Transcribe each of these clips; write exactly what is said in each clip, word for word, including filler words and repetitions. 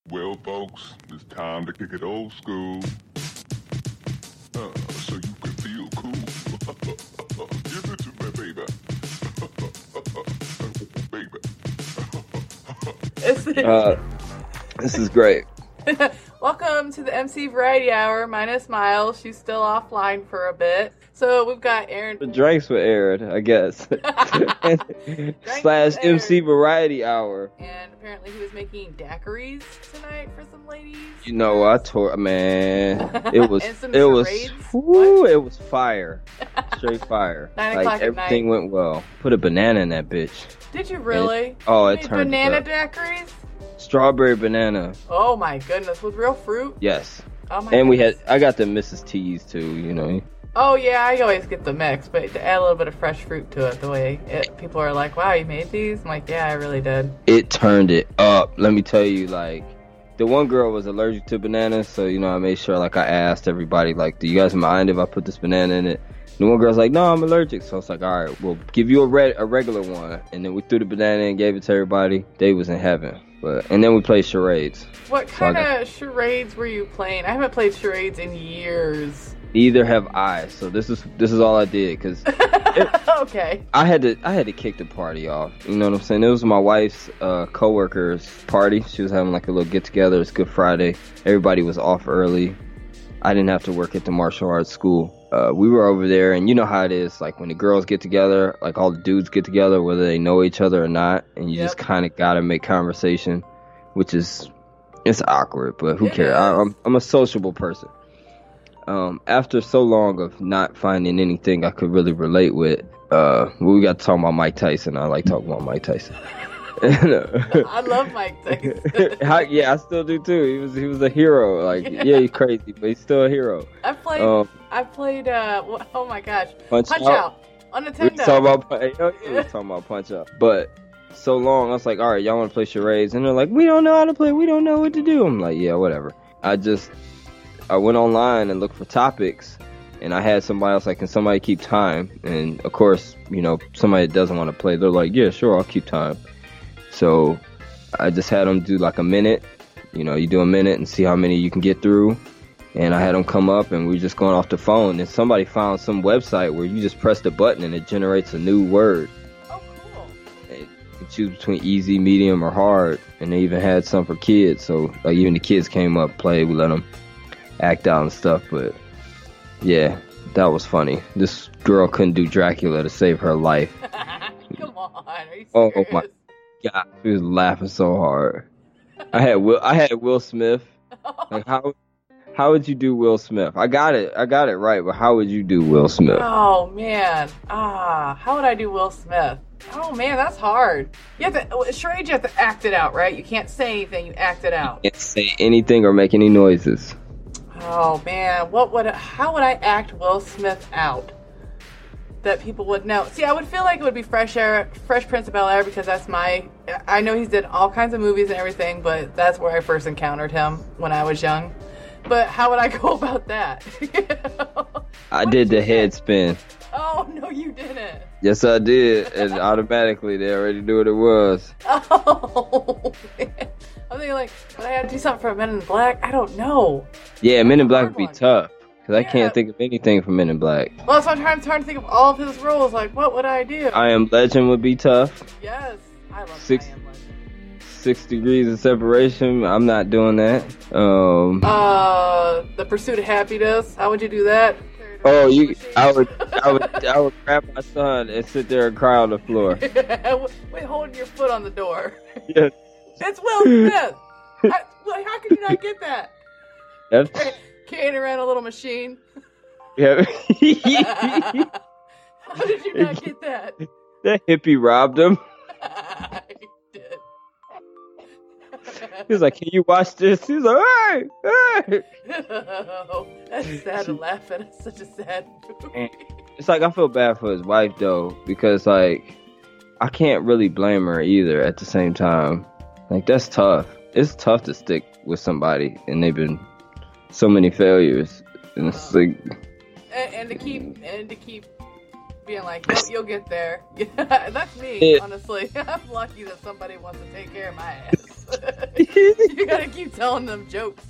Well, folks, it's time to kick it old school. Uh, so you can feel cool. Give it to me, baby. baby. uh, this is great. Welcome to the M C Variety Hour. Minus Miles. She's still offline for a bit. So we've got Aaron. The drinks were aired, I guess. Slash M C Variety Hour. And apparently he was making daiquiris tonight for some ladies. You know, I tore, man. It was, And some it was, charades? whoo, it was fire. Straight fire. Nine like, o'clock at everything night. went well. Put a banana in that bitch. Did you really? It, oh, You it made turned banana up. daiquiris? Strawberry banana. Oh my goodness, with real fruit? Yes. Oh my And we goodness. had, I got the Missus T's too, you know. Oh yeah, I always get the mix, but to add a little bit of fresh fruit to it, the way it, people are like, wow, you made these? I'm like, yeah, I really did. It turned it up. Let me tell you, like, the one girl was allergic to bananas, so, you know, I made sure, like, I asked everybody, like, do you guys mind if I put this banana in it? And the one girl's like, no, I'm allergic. So I was like, all right, we'll give you a red, a regular one. And then we threw the banana in and gave it to everybody. They was in heaven. But and then we played charades. What So kind I got- of charades were you playing? I haven't played charades in years. Neither have I. So this is this is all I did, because Okay. I had to I had to kick the party off. You know what I'm saying? It was my wife's uh, coworker's party. She was having like a little get together. It's Good Friday. Everybody was off early. I didn't have to work at the martial arts school. Uh, we were over there, and you know how it is. Like when the girls get together, like all the dudes get together, whether they know each other or not, and you Yep. just kind of gotta make conversation, which is it's awkward, but who It cares? I, is. I'm I'm a sociable person. Um, after so long of not finding anything I could really relate with, uh, we got to talk about Mike Tyson. I like talking about Mike Tyson. And, uh, I love Mike Tyson. How, yeah, I still do too. He was he was a hero. Like, Yeah. yeah, he's crazy, but he's still a hero. I played. Um, I played. Uh, wh- oh my gosh, Punch, Punch Out. Out on We was Nintendo. talking about, you know, we was talking about Punch Out. But so long, I was like, all right, y'all want to play charades? And they're like, we don't know how to play. We don't know what to do. I'm like, yeah, whatever. I just I went online and looked for topics, and I had somebody else like, can somebody keep time? And of course, you know, somebody that doesn't want to play, they're like, yeah, sure, I'll keep time. So I just had them do like a minute. You know, you do a minute and see how many you can get through. And I had them come up, and we were just going off the phone. And somebody found some website where you just press the button and it generates a new word. Oh, cool. And you can choose between easy, medium, or hard. And they even had some for kids. So like even the kids came up, played, we let them act out and stuff. But yeah, that was funny. This girl couldn't do Dracula to save her life. Come on, are you Oh, serious? my- God, she was laughing so hard. I had Will. I had Will Smith. Like how? How would you do Will Smith? I got it. I got it right. But how would you do Will Smith? Oh man, ah, how would I do Will Smith? Oh man, that's hard. You have to charade. You have to act it out, right? You can't say anything. You act it out. Can't say anything or make any noises. Oh man, what would? How would I act Will Smith out that people would know? See, I would feel like it would be Fresh Air, Fresh Prince of Bel Air, because that's my. I know he's did all kinds of movies and everything, but that's where I first encountered him when I was young. But how would I go about that? I What did the you head get? spin. Oh no, you didn't. Yes, I did, and automatically they already knew what it was. Oh man. I'm thinking like, would I have to do something for Men in Black? I don't know. Yeah, Men in Black Hard would be one. tough because I Yeah. can't think of anything from Men in Black. Well, that's why I'm trying, I'm trying to think of all of his roles. Like, what would I do? I Am Legend would be tough. yes, I love Six- I Am Legend. Six Degrees of Separation. I'm not doing that. Um. Uh, The Pursuit of Happiness. How would you do that? Oh, you! I would, I would, I would grab my son and sit there and cry on the floor. Wait, holding your foot on the door. Yes. It's Will Smith. I, well, how could you not get that? That's, Carrying around a little machine. yeah. How did you not get that? That hippie robbed him. I did. He was like, "Can you watch this?" He was like, "Hey, hey!" Oh, that's sad to laugh at. It's such a sad movie. It's like I feel bad for his wife though, because like I can't really blame her either. At the same time, like that's tough. It's tough to stick with somebody, and they've been so many failures, and it's like, And, and to keep and to keep being like, you'll, you'll get there. Yeah, that's me, Yeah. honestly. I'm lucky that somebody wants to take care of my ass. You gotta keep telling them jokes.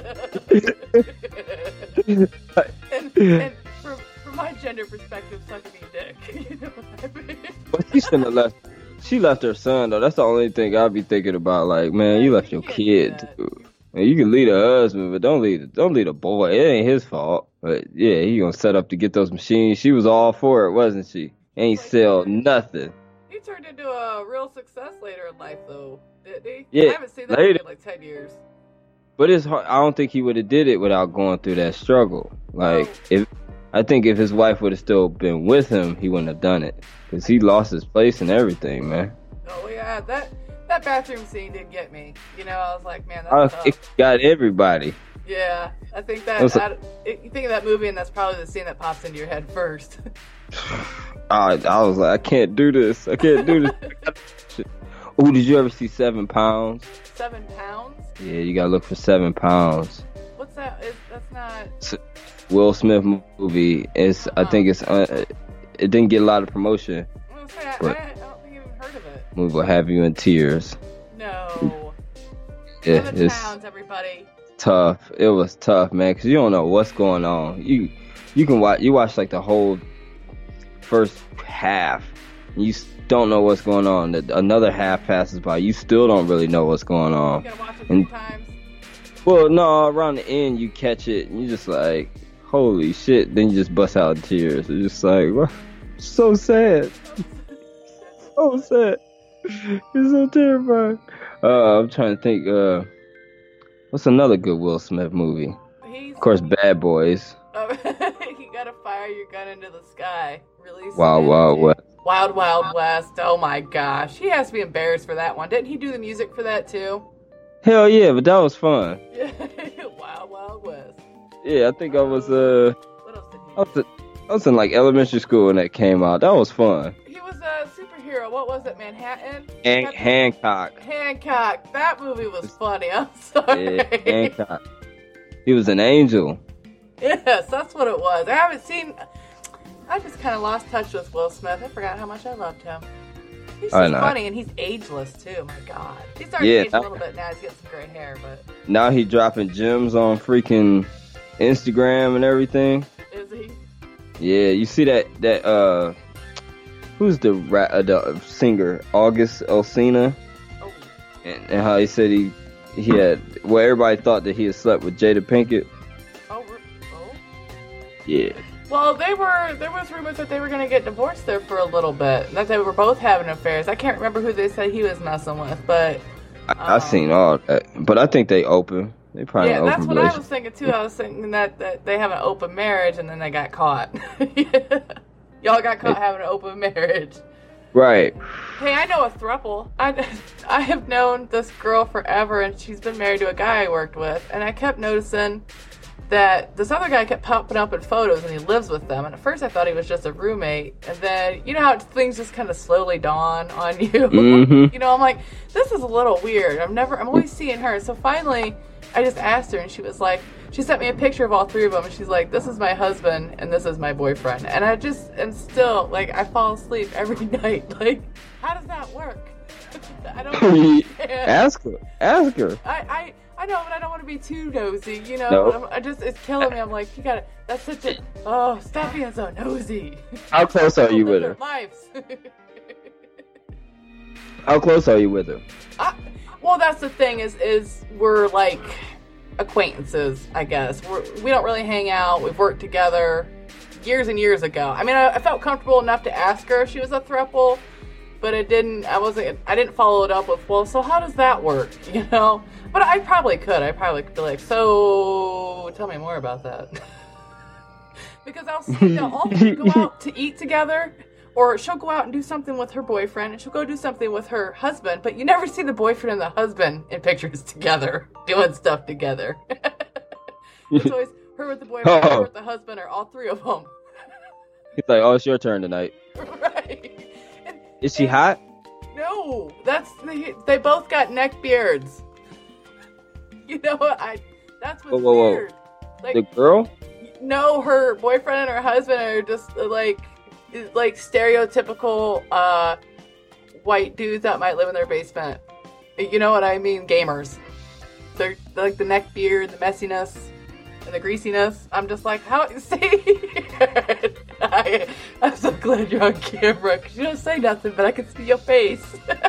and and from, from my gender perspective, suck me dick. You know what I mean? But she shouldn't have left. She left her son though. That's the only thing I'd be thinking about. Like, man, you left your kid. Dude. Man, you can lead a husband, but don't lead don't lead a boy. It ain't his fault. But yeah, he gonna set up to get those machines. She was all for it, wasn't she? Ain't sell nothing. He turned into a real success later in life, though, didn't he? Yeah, I haven't seen that later. in like ten years. But it's hard. I don't think he would have did it without going through that struggle. Like, Oh. if I think if his wife would have still been with him, he wouldn't have done it because he lost his place and everything, man. Oh yeah, that that bathroom scene did get me. You know, I was like, man, I, that's it tough. got everybody. Yeah, I think that, What's that you think of that movie, and that's probably the scene that pops into your head first. I, I was like, I can't do this. I can't do this. Oh, did you ever see Seven Pounds? Seven pounds? Yeah, you gotta look for Seven Pounds. What's that? Is, that's not. It's a Will Smith movie. It's I think it's uh, it didn't get a lot of promotion. I'm gonna say, I, But- I, I don't think I've even heard of it. Movie will have you in tears. No. Yeah, Seven it's pounds, everybody. tough. It was tough, man, because you don't know what's going on. You you can watch you watch like the whole first half. And you s- don't know what's going on. The- Another half passes by. You still don't really know what's going You on. gotta watch it three And- times. Well, no, around the end you catch it and you just like, holy shit. Then you just bust out in tears. It's just like, what? So sad. So sad. It's so terrifying. Uh, I'm trying to think. Uh, what's another good Will Smith movie? He's, Of course, Bad Boys. you gotta fire your gun into the sky. Release Wild some Wild energy. West. Wild Wild West. Oh my gosh. He has to be embarrassed for that one. Didn't he do the music for that too? Hell yeah, but that was fun. Yeah. Wild Wild West. Yeah, I think I was uh, What else did he I was, I was in like elementary school when that came out. That was fun. He was a superhero. What was it? Manhattan? Han- That- Hancock. Hancock. That movie was funny. I'm sorry. Yeah, Hancock. He was an angel. Yes, that's what it was. I haven't seen. I just kind of lost touch with Will Smith. I forgot how much I loved him. He's I just know. funny, and he's ageless too. My God, he's starting Yeah, to age that- a little bit now. He's getting some gray hair, but Now he dropping gems on freaking Instagram and everything. is he? Yeah, you see that that uh, who's the ra- uh, the singer August Alsina, Oh, and, and how he said he he had well everybody thought that he had slept with Jada Pinkett. oh, re- oh. Yeah. Well, they were. There was rumors that they were going to get divorced there for a little bit. That they were both having affairs. I can't remember who they said he was messing with, but I, I Um, seen all that, but I think they open. They probably yeah, an that's open what I relationship. was thinking too. I was thinking that, that they have an open marriage and then they got caught. Y'all got caught having an open marriage. Right. Hey, I know a throuple. I, I have known this girl forever, and she's been married to a guy I worked with, and I kept noticing that this other guy kept popping up in photos, and he lives with them. And at first, I thought he was just a roommate, and then you know how things just kind of slowly dawn on you. Mhm. You know, I'm like, this is a little weird. I'm never, I'm always seeing her. So finally, I just asked her, and she was like, she sent me a picture of all three of them, and she's like, this is my husband, and this is my boyfriend. And I just am still like, I fall asleep every night. Like, how does that work? I don't understand. Ask her. Ask her. I, I, I know, but I don't want to be too nosy, you know. No. But I'm, I just, it's killing me. I'm like, you gotta. That's such a. Oh, stop being so nosy. How close are you with her? Live their lives. How close are you with her? I, well, that's the thing is, is we're like acquaintances, I guess. We're, we don't really hang out. We've worked together years and years ago. I mean, I, I felt comfortable enough to ask her if she was a throuple, but it didn't. I wasn't. I didn't follow it up with, well, so how does that work? You know. But I probably could. I probably could be like, so tell me more about that. Because I'll see they'll all go out to eat together, or she'll go out and do something with her boyfriend, and she'll go do something with her husband, but you never see the boyfriend and the husband in pictures together, doing stuff together. It's always her with the boyfriend, her with the husband, or all three of them. He's like, oh, it's your turn tonight. Right. And, Is she hot? no, that's they, they both got neck beards. You know what? I that's what's Whoa, whoa, whoa. weird. Like, The girl? no, her boyfriend and her husband are just uh, like like stereotypical uh white dudes that might live in their basement. You know what I mean? Gamers. They're, they're like the neck beard, the messiness, and the greasiness. I'm just like, how? See? I, I'm so glad you're on camera because you don't say nothing, but I can see your face.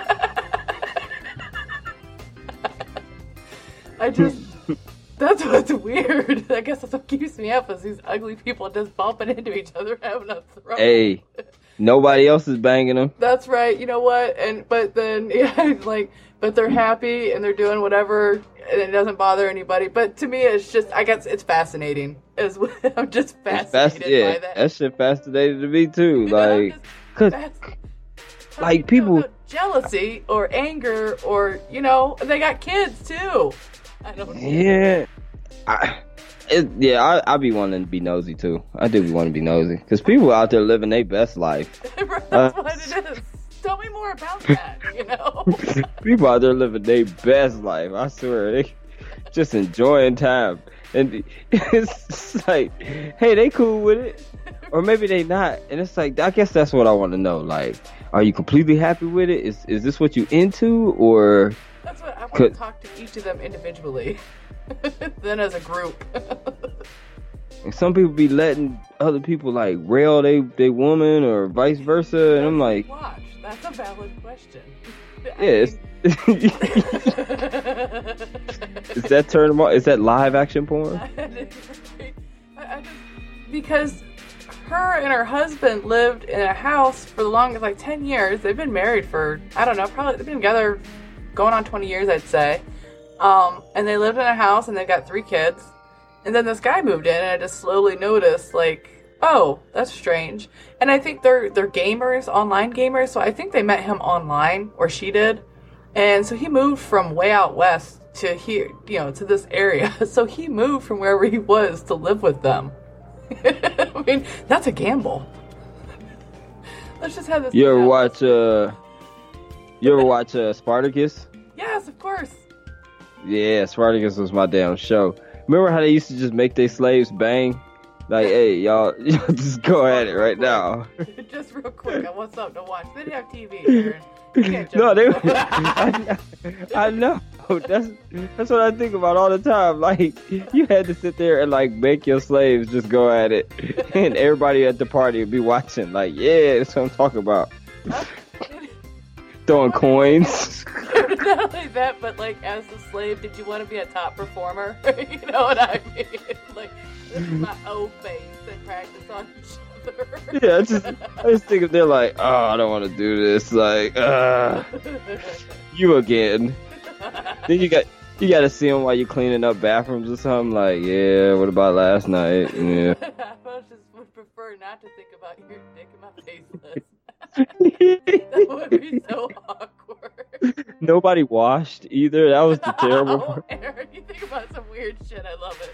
I just, that's what's weird. I guess that's what keeps me up is these ugly people just bumping into each other, having a throw. Hey, nobody else is banging them. That's right. You know what? And but then yeah, like, but they're happy and they're doing whatever, and it doesn't bother anybody. But to me, it's just, I guess it's fascinating. Is I'm just fascinated Fast, yeah, by that. that shit fascinated to me too. Like, cause, like people jealousy or anger or you know they got kids too. I don't know. Yeah, I, it, yeah, I, I be wanting to be nosy too. I do be wanting to be nosy because people out there living their best life. That's uh, what it is. Tell me more about that. You know, people out there living their best life. I swear, they just enjoying time, and it's like, hey, they cool with it, or maybe they not. And it's like, I guess that's what I want to know. Like, are you completely happy with it? Is is this what you into, or? That's what I want to talk to each of them individually, then as a group. And some people be letting other people like rail they they woman or vice versa, and I'm like, watch. That's a valid question. Yeah, it's, is that turn on? Is that live action porn? I, I just, because her and her husband lived in a house for the longest, like ten years. They've been married for I don't know, probably they've been together. Going on twenty years, I'd say. Um, and they lived in a house and they got three kids. And then this guy moved in and I just slowly noticed, like, oh, that's strange. And I think they're they're gamers, online gamers, so I think they met him online, or she did. And so he moved from way out west to here, you know, to this area. So he moved from wherever he was to live with them. I mean, that's a gamble. Let's just have this. You ever watch, uh... You ever watch uh, Spartacus? Yes, of course. Yeah, Spartacus was my damn show. Remember how they used to just make their slaves bang? Like, hey, y'all, y'all just go at it right now. Just real quick, I want something to watch. They didn't have T V, Aaron. You can't No, they. jump. I, I know. That's that's what I think about all the time. Like, you had to sit there and like make your slaves just go at it, and everybody at the party would be watching. Like, yeah, that's what I'm talking about. Throwing coins. Not only that, but like as a slave, did you want to be a top performer? You know what I mean? Like, this is my old face and practice on each other. Yeah, I just, I just think if they're like, oh, I don't want to do this. Like, uh, you again. Then you got, you got to see them while you're cleaning up bathrooms or something. Like, yeah, what about last night? Yeah. I just would prefer not to think about your dick in my face. That would be so awkward. Nobody washed either. That was the terrible Oh, part. Aaron, you think about some weird shit. I love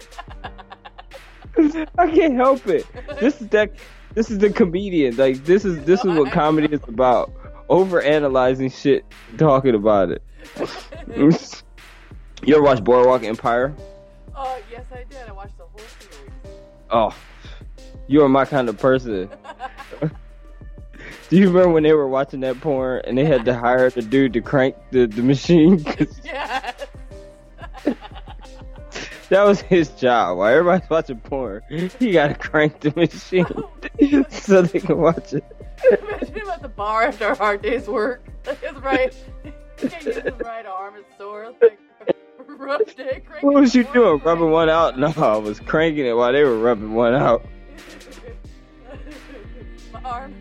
it. I can't help it. This is that. This is the comedian. Like, this is this is what comedy is about. Over analyzing shit, talking about it. You ever watch Boardwalk Empire? Oh, yes, I did. I watched the whole series. Oh, you are my kind of person. Do you remember when they were watching that porn and they had to hire the dude to crank the, the machine? Yes. That was his job. While everybody's watching porn, he got to crank the machine so they can watch it. Imagine him at the bar after a hard day's work. Like his right, he can't use his right arm. It's sore. Like, rough day. What was you doing? Rubbing one out? No, I was cranking it while they were rubbing one out. My arm.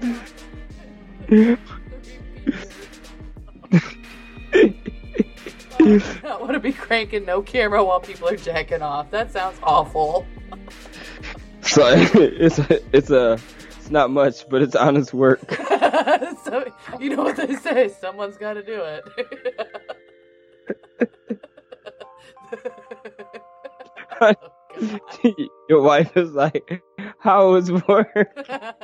I don't want to be cranking no camera while people are jacking off. That sounds awful. So it's a, it's a it's not much, but it's honest work. So you know what they say? Someone's got to do it. Oh, your wife is like, "How was work?"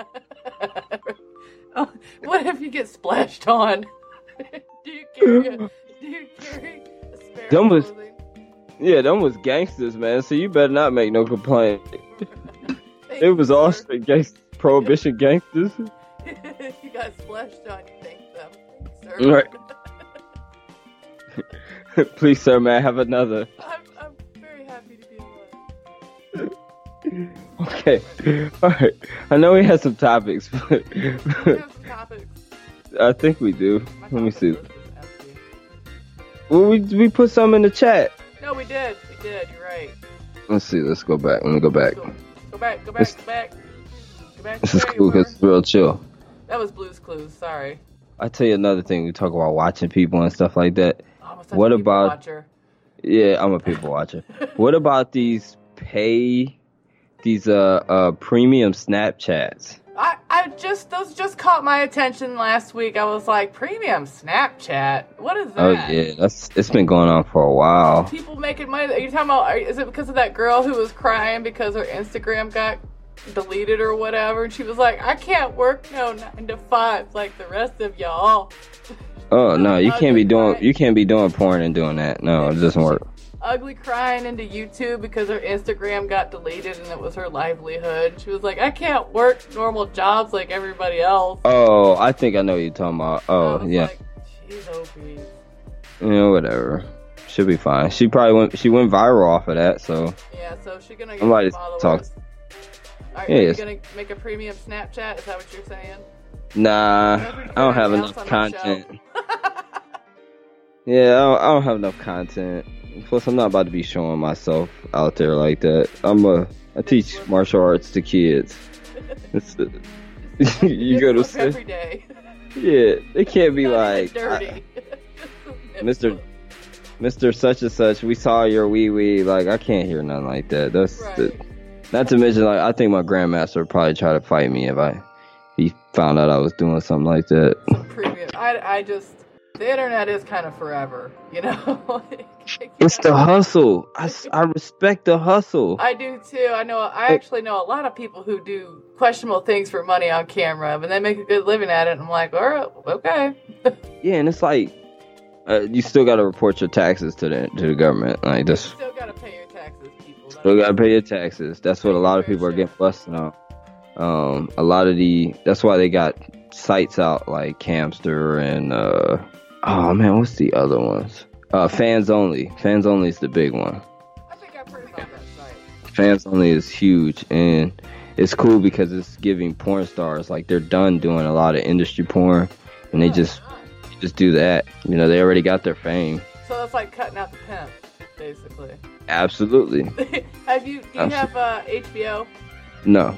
Oh, what if you get splashed on? Do you carry a, do you carry a spare Them was- clothing? Yeah, them was gangsters, man. So you better not make no complaint. Thank It was you, all sir. straight gangster, prohibition gangsters. You got splashed on, you thank them, sir. Right. Please, sir, may I have another? I'm, I'm very happy to be alive. Okay. All right. I know we had some topics, but We have some topics. I think we do. My Let me topic see. list is empty. Well, we we put some in the chat. No, we did. We did. You're right. Let's see. Let's go back. Let me go back. Go, go back. Go back. This- Go back. Go back. This to is where you cool because were. it's real chill. That was Blue's Clues. Sorry. I tell you another thing. We talk about watching people and stuff like that. Oh, I'm such What a people about- watcher. Yeah, I'm a people watcher. What about these pay, these uh uh premium Snapchats? I, I just those just caught my attention last week. I was like, premium Snapchat. What is that? Oh yeah, that's it's been going on for a while. People making money. Are you talking about? Are, is it because of that girl who was crying because her Instagram got deleted or whatever? And she was like, I can't work no nine to five like the rest of y'all. Oh no, you can't be doing Ugly you can't be doing porn and doing that. No, it doesn't work. Ugly crying into YouTube because her Instagram got deleted and it was her livelihood. She was like, I can't work normal jobs like everybody else. Oh, I think I know what you're talking about. I Oh was yeah, like, jeez, oh, please. yeah, whatever. She'll be fine. She probably went she went viral off of that. So Yeah, so she's gonna get Somebody followers. talk- Are, Yeah, are you yes. gonna make a premium Snapchat? Is that what you're saying? nah, Every I don't have time enough else on the content. show. Yeah, I don't, I don't have enough content. Plus, I'm not about to be showing myself out there like that. I'm a I teach martial arts to kids. It's, you go to Nip slip say, every day. yeah, they can't be Not like even dirty. Mister Mister Such and Such. We saw your wee wee. Like I can't hear nothing like that. That's Right. the, not to mention like I think my grandmaster would probably try to fight me if I he found out I was doing something like that. Some premium. I, I just the internet is kind of forever, you know. It's the hustle. I, s- I respect the hustle. I do too. I know. I actually know a lot of people who do questionable things for money on camera, but they make a good living at it. And I'm like, all right, okay. Yeah, and it's like uh, you still got to report your taxes to the to the government. Like that's Still gotta pay your taxes, people. still got to pay your taxes. That's what a lot of people are getting busted on. Um, a lot of the that's why they got sites out like Camster and uh, oh man, what's the other ones? Uh, Fans Only. Fans Only is the big one. I think I've heard about that site. Fans Only is huge, and it's cool because it's giving porn stars like they're done doing a lot of industry porn, and they Oh, just nice. just do that. You know, they already got their fame. So that's like cutting out the pimp, basically. Absolutely. have you? Do you have uh, H B O? No.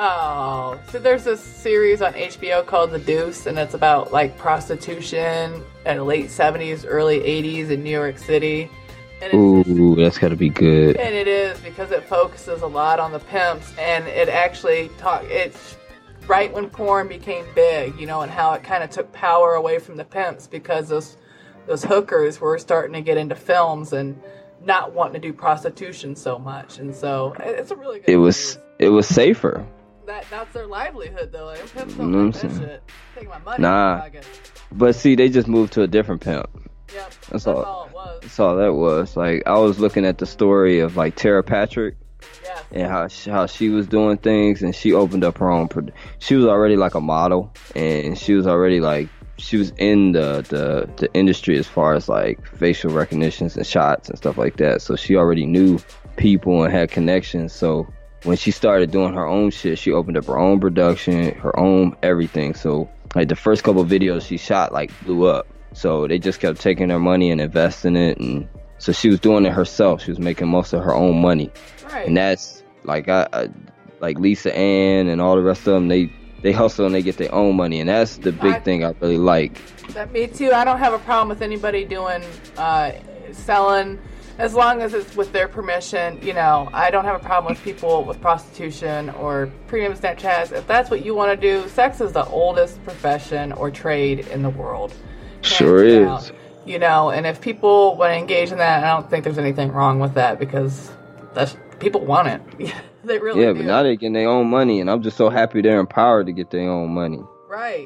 Oh, so there's this series on H B O called The Deuce, and it's about like prostitution in the late seventies, early eighties in New York City. And it's just, Ooh, that's gotta be good. and it is because it focuses a lot on the pimps, and it actually talk. It's right when porn became big, you know, and how it kind of took power away from the pimps because those those hookers were starting to get into films and not wanting to do prostitution so much, and so it's a really good. It was series. it was safer. That that's their livelihood though. Like, pimps You don't know what like I'm that saying? shit. Take my money. Nah. Nah. Yep. But see, they just moved to a different pimp. That's, That's all. all. it was. That's all that was. Like I was looking at the story of like Tara Patrick Yes. and how she, how she was doing things, and she opened up her own. Pro- she was already like a model, and she was already like she was in the, the the industry as far as like facial recognitions and shots and stuff like that. So she already knew people and had connections. So when she started doing her own shit, she opened up her own production, her own everything. So like the first couple videos she shot like blew up. So they just kept taking her money and investing it, and so she was doing it herself. She was making most of her own money. Right. And that's like I, I like Lisa Ann and all the rest of them. They they hustle and they get their own money, and that's the big I- thing I really like. That me too. I don't have a problem with anybody doing uh, selling, as long as it's with their permission. You know, I don't have a problem with people with prostitution or premium Snapchats. If that's what you want to do, sex is the oldest profession or trade in the world. Hands Sure down. is. You know, and if people want to engage in that, I don't think there's anything wrong with that because that's people want it. They really Yeah, do. but now they're getting their own money, and I'm just so happy they're empowered to get their own money. Right.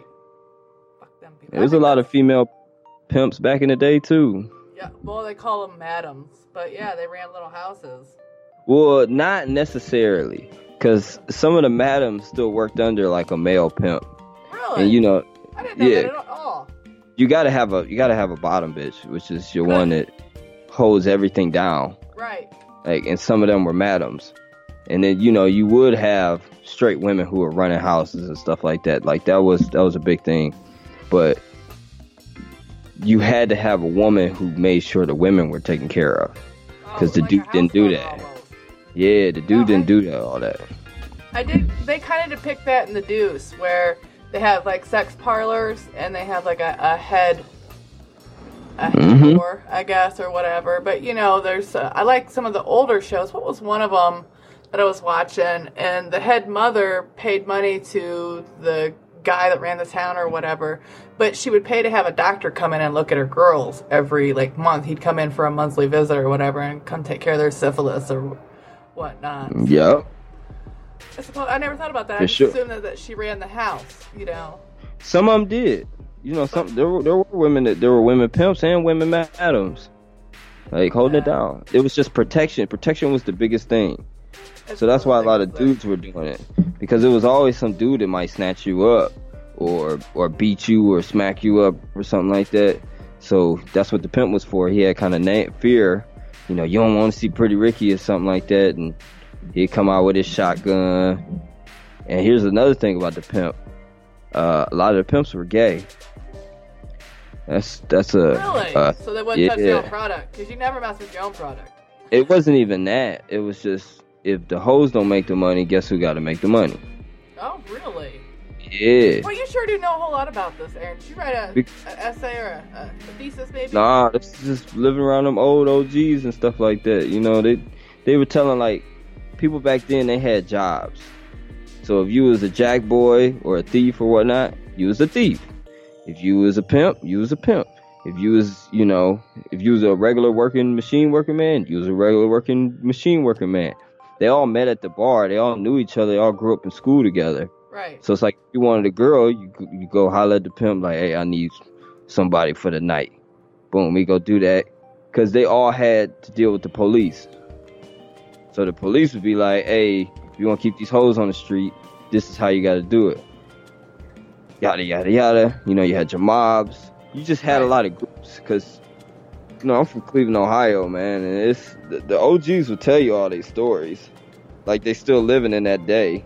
Fuck them people. There's I a think lot of that's- female pimps back in the day too. Yeah, well, they call them madams, but yeah, they ran little houses. Well, not necessarily, because some of the madams still worked under like a male pimp, Really? and you know, I didn't know yeah. that at all. you gotta have a you gotta have a bottom bitch, which is your one that holds everything down. Right. Like, and some of them were madams. And then, you know, you would have straight women who were running houses and stuff like that. Like, that was that was a big thing. But you had to have a woman who made sure the women were taken care of. Because oh, the like dude didn't do that. Almost. Yeah, the dude no, didn't I, do that, all that. I did. They kind of depict that in The Deuce, where they have, like, sex parlors, and they have, like, a, a head... a mm-hmm. whore, I guess, or whatever. But, you know, there's... Uh, I like some of the older shows. What was one of them that I was watching? And the head mother paid money to the guy that ran the town or whatever, but she would pay to have a doctor come in and look at her girls every, like, month. He'd come in for a monthly visit or whatever and come take care of their syphilis or whatnot. Yeah. I suppose I never thought about that. For I just sure. assumed that, that she ran the house, you know. Some of them did. You know, some there were, there were women that there were women pimps and women madams, like holding yeah. it down. It was just protection. Protection was the biggest thing. That's so that's why a lot of dudes were doing it, because it was always some dude that might snatch you up, or or beat you or smack you up or something like that. So that's what the pimp was for. He had kind of na- fear. You know, you don't want to see Pretty Ricky or something like that, and he'd come out with his shotgun. And here's another thing about the pimp. Uh, a lot of the pimps were gay. That's that's a really. Uh, so they wouldn't yeah. touch your own product, because you never mess with your own product. It wasn't even that. It was just, if the hoes don't make the money, guess who got to make the money? Oh, really? Yeah. Well, you sure do know a whole lot about this, Aaron. Did you write a, Be- an essay or a, a thesis, maybe? Nah, this is just living around them old O Gs and stuff like that. You know, they they were telling, like, people back then, they had jobs. So if you was a jack boy or a thief or whatnot, you was a thief. If you was a pimp, you was a pimp. If you was, you know, if you was a regular working machine working man, you was a regular working machine working man. They all met at the bar. They all knew each other. They all grew up in school together. Right. So it's like, if you wanted a girl, you you go holler at the pimp, like, hey, I need somebody for the night. Boom, we go do that. Because they all had to deal with the police. So the police would be like, hey, if you want to keep these hoes on the street, this is how you got to do it. Yada, yada, yada. You know, you had your mobs. You just had a lot of groups. Because, you know, I'm from Cleveland, Ohio, man. And it's the, the O Gs will tell you all these stories. Like they still living in that day.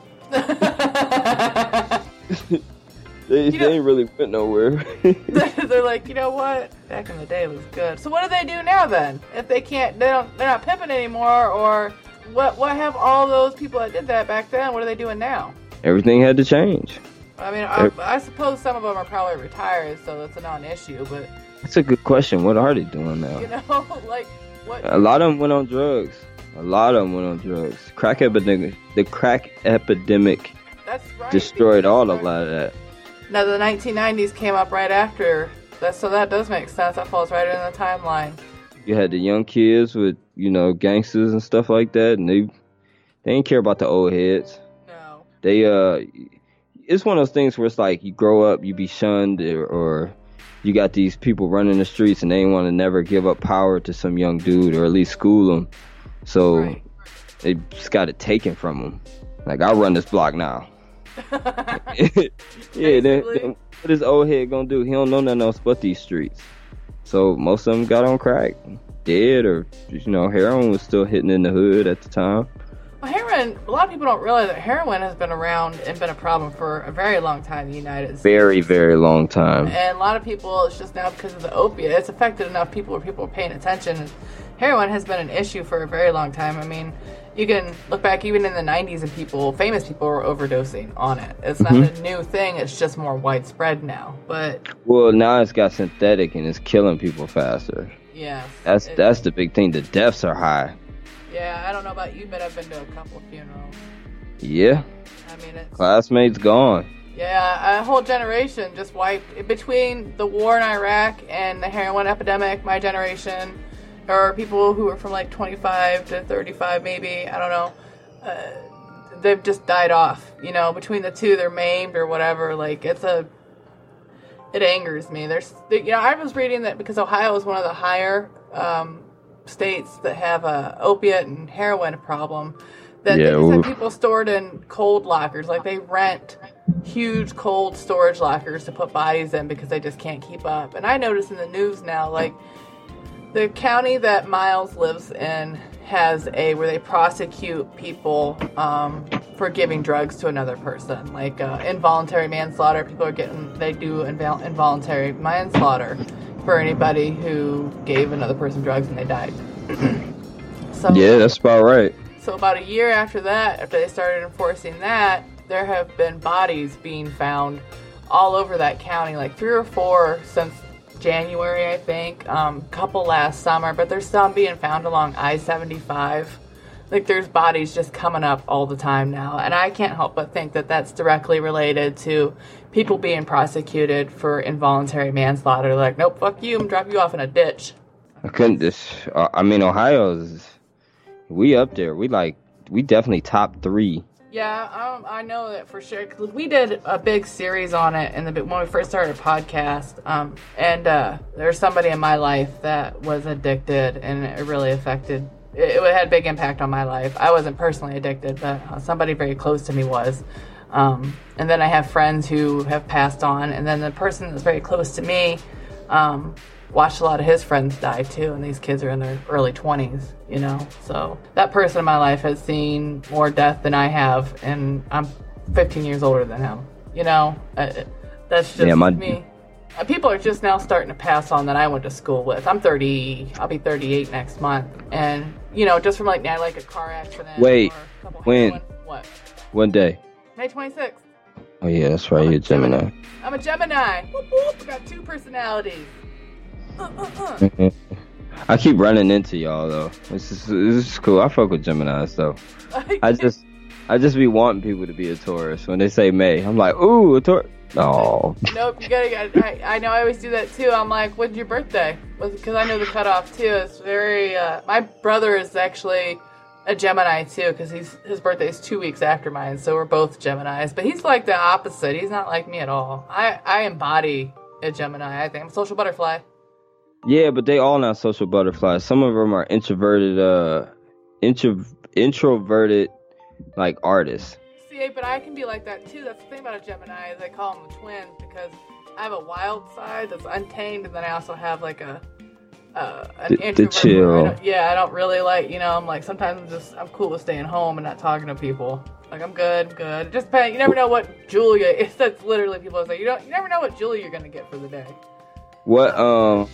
they, they ain't really went nowhere. They're like, you know what? Back in the day it was good. So what do they do now then? If they can't, they don't, they're not pimping anymore, or what? What have all those people that did that back then? What are they doing now? Everything had to change. I mean, I, I suppose some of them are probably retired, so that's a non-issue. But that's a good question. What are they doing now? You know, like what? A lot of them went on drugs. A lot of them went on drugs. Crack epidemic. The crack epidemic. That's right. Destroyed all a lot of that. Now the nineteen nineties came up right after that, so that does make sense. That falls right in the timeline. You had the young kids with, you know, gangsters and stuff like that, and they they didn't care about the old heads. No. They uh. It's one of those things where it's like you grow up, you be shunned, or, or you got these people running the streets and they ain't want to never give up power to some young dude, or at least school them. So right. They just got it taken from them. Like, I run this block now. Yeah, then, then what is old head gonna do? He don't know nothing else but these streets. So most of them got on crack, dead, or, you know, heroin was still hitting in the hood at the time. Well, heroin, a lot of people don't realize that heroin has been around and been a problem for a very long time in the United States. Very, very long time. And a lot of people, it's just now because of the opiate. It's affected enough people where people are paying attention. Heroin has been an issue for a very long time. I mean, you can look back even in the nineties and people, famous people were overdosing on it. It's not mm-hmm. a new thing. It's just more widespread now. But well, now it's got synthetic and it's killing people faster. Yes. That's it, that's the big thing. The deaths are high. Yeah, I don't know about you, but I've been to a couple funerals. Yeah. I mean, it's... Classmates gone. Yeah, a whole generation just wiped. Between the war in Iraq and the heroin epidemic, my generation, or people who were from like twenty-five to thirty-five maybe, I don't know, uh, they've just died off. You know, between the two, they're maimed or whatever. Like, it's a... It angers me. There's, you know, I was reading that because Ohio is one of the higher... Um, states that have a opiate and heroin problem, that yeah, they just have people stored in cold lockers. Like, they rent huge cold storage lockers to put bodies in because they just can't keep up. And I notice in the news now, like, the county that Miles lives in has a where they prosecute people um, for giving drugs to another person, like uh, involuntary manslaughter. People are getting they do invol- involuntary manslaughter for anybody who gave another person drugs and they died. So yeah, that's about right. So about a year after that, after they started enforcing that, there have been bodies being found all over that county, like three or four since January, I think. Um, couple last summer, but there's some being found along I seventy-five. Like there's bodies just coming up all the time now, and I can't help but think that that's directly related to people being prosecuted for involuntary manslaughter. Like, nope, fuck you, I'm gonna drop you off in a ditch. I couldn't just. Uh, I mean, Ohio's. We up there. We like. We definitely top three. Yeah, um, I know that for sure. 'Cause we did a big series on it in the when we first started a podcast. Um, and uh, there's somebody in my life that was addicted, and it really affected. It, it had a big impact on my life. I wasn't personally addicted, but uh, somebody very close to me was. Um, and then I have friends who have passed on, and then the person that's very close to me um, watched a lot of his friends die too, and these kids are in their early twenties, you know. So that person in my life has seen more death than I have, and I'm fifteen years older than him, you know. Uh, that's just yeah, my... me. Uh, people are just now starting to pass on that I went to school with. I'm thirty. I'll be thirty-eight next month, and you know, just from like now, like a car accident. Wait, or a couple when? Heroin, what? One day. May twenty-sixth. Oh yeah, that's right. I'm You're a Gemini. Gemini. I'm a Gemini. Whoop whoop. I got two personalities. Uh, uh, uh. I keep running into y'all though. This is this is cool. I fuck with Geminis though. I just I just be wanting people to be a Taurus. When they say May, I'm like, ooh, a Taurus. No. Nope, you gotta get. I, I know I always do that too. I'm like, when's your birthday? Because I know the cutoff too. It's very. Uh, my brother is actually a Gemini too, because he's his birthday is two weeks after mine, so we're both Geminis. But he's like the opposite. He's not like me at all. I I embody a Gemini. I think I'm a social butterfly. Yeah, but they all not social butterflies. Some of them are introverted, uh, intro introverted, like artists. See, but I can be like that too. That's the thing about a Gemini is I call them the twins because I have a wild side that's untamed, and then I also have like a uh, an the, introvert. The chill. I yeah, I don't really like, you know. I'm like sometimes I'm just I'm cool with staying home and not talking to people. Like I'm good, I'm good. Just you never know what Julia. It's that's literally people say you don't. You never know what Julia you're gonna get for the day. What um,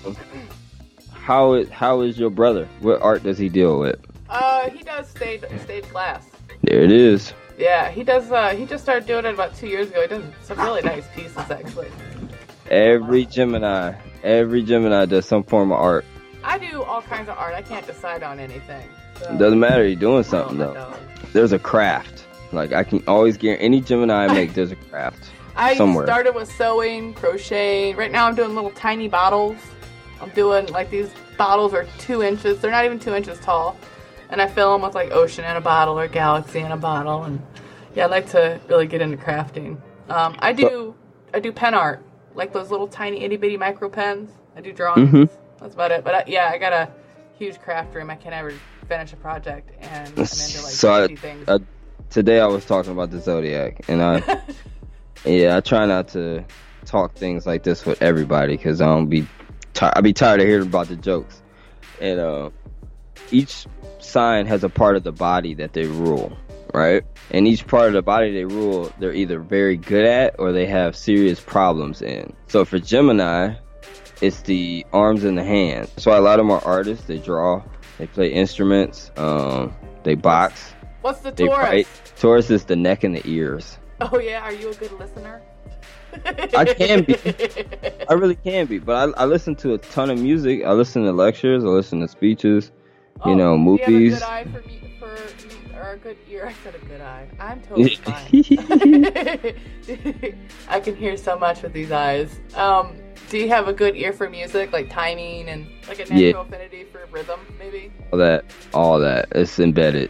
how is how is your brother? What art does he deal with? Uh, he does stage stage glass. There it is. Yeah, he does. Uh, he just started doing it about two years ago. He does some really nice pieces, actually. Every Gemini, every Gemini does some form of art. I do all kinds of art. I can't decide on anything. So. It doesn't matter. You're doing something Oh, though. There's a craft. Like I can always guarantee any Gemini I make, there's a craft. I somewhere. started with sewing, crocheting. Right now I'm doing little tiny bottles. I'm doing like these bottles are two inches. They're not even two inches tall. And I fill them with like ocean in a bottle or galaxy in a bottle. And yeah, I like to really get into crafting. Um, I do I do pen art, like those little tiny itty bitty micro pens. I do drawings. Mm-hmm. That's about it. But I, yeah, I got a huge craft room. I can't ever finish a project, and I'm into like so fifty things. I, today I was talking about the Zodiac, and I yeah I try not to talk things like this with everybody because I don't be t- I be tired of hearing about the jokes. And uh, each sign has a part of the body that they rule, right? And each part of the body they rule, they're either very good at or they have serious problems in. So for Gemini, it's the arms and the hands. That's why a lot of them are artists. They draw, they play instruments, um, they box. What's the they Taurus? Fight. Taurus is the neck and the ears. Oh yeah, are you a good listener? I can be. I really can be. But I, I listen to a ton of music. I listen to lectures. I listen to speeches. You oh, know, movies. Do you have a good eye for me, for or a good ear? I said a good eye. I'm totally fine. I can hear so much with these eyes. Um, do you have a good ear for music, like timing and like a natural yeah. affinity for rhythm, maybe? All that, all that. It's embedded.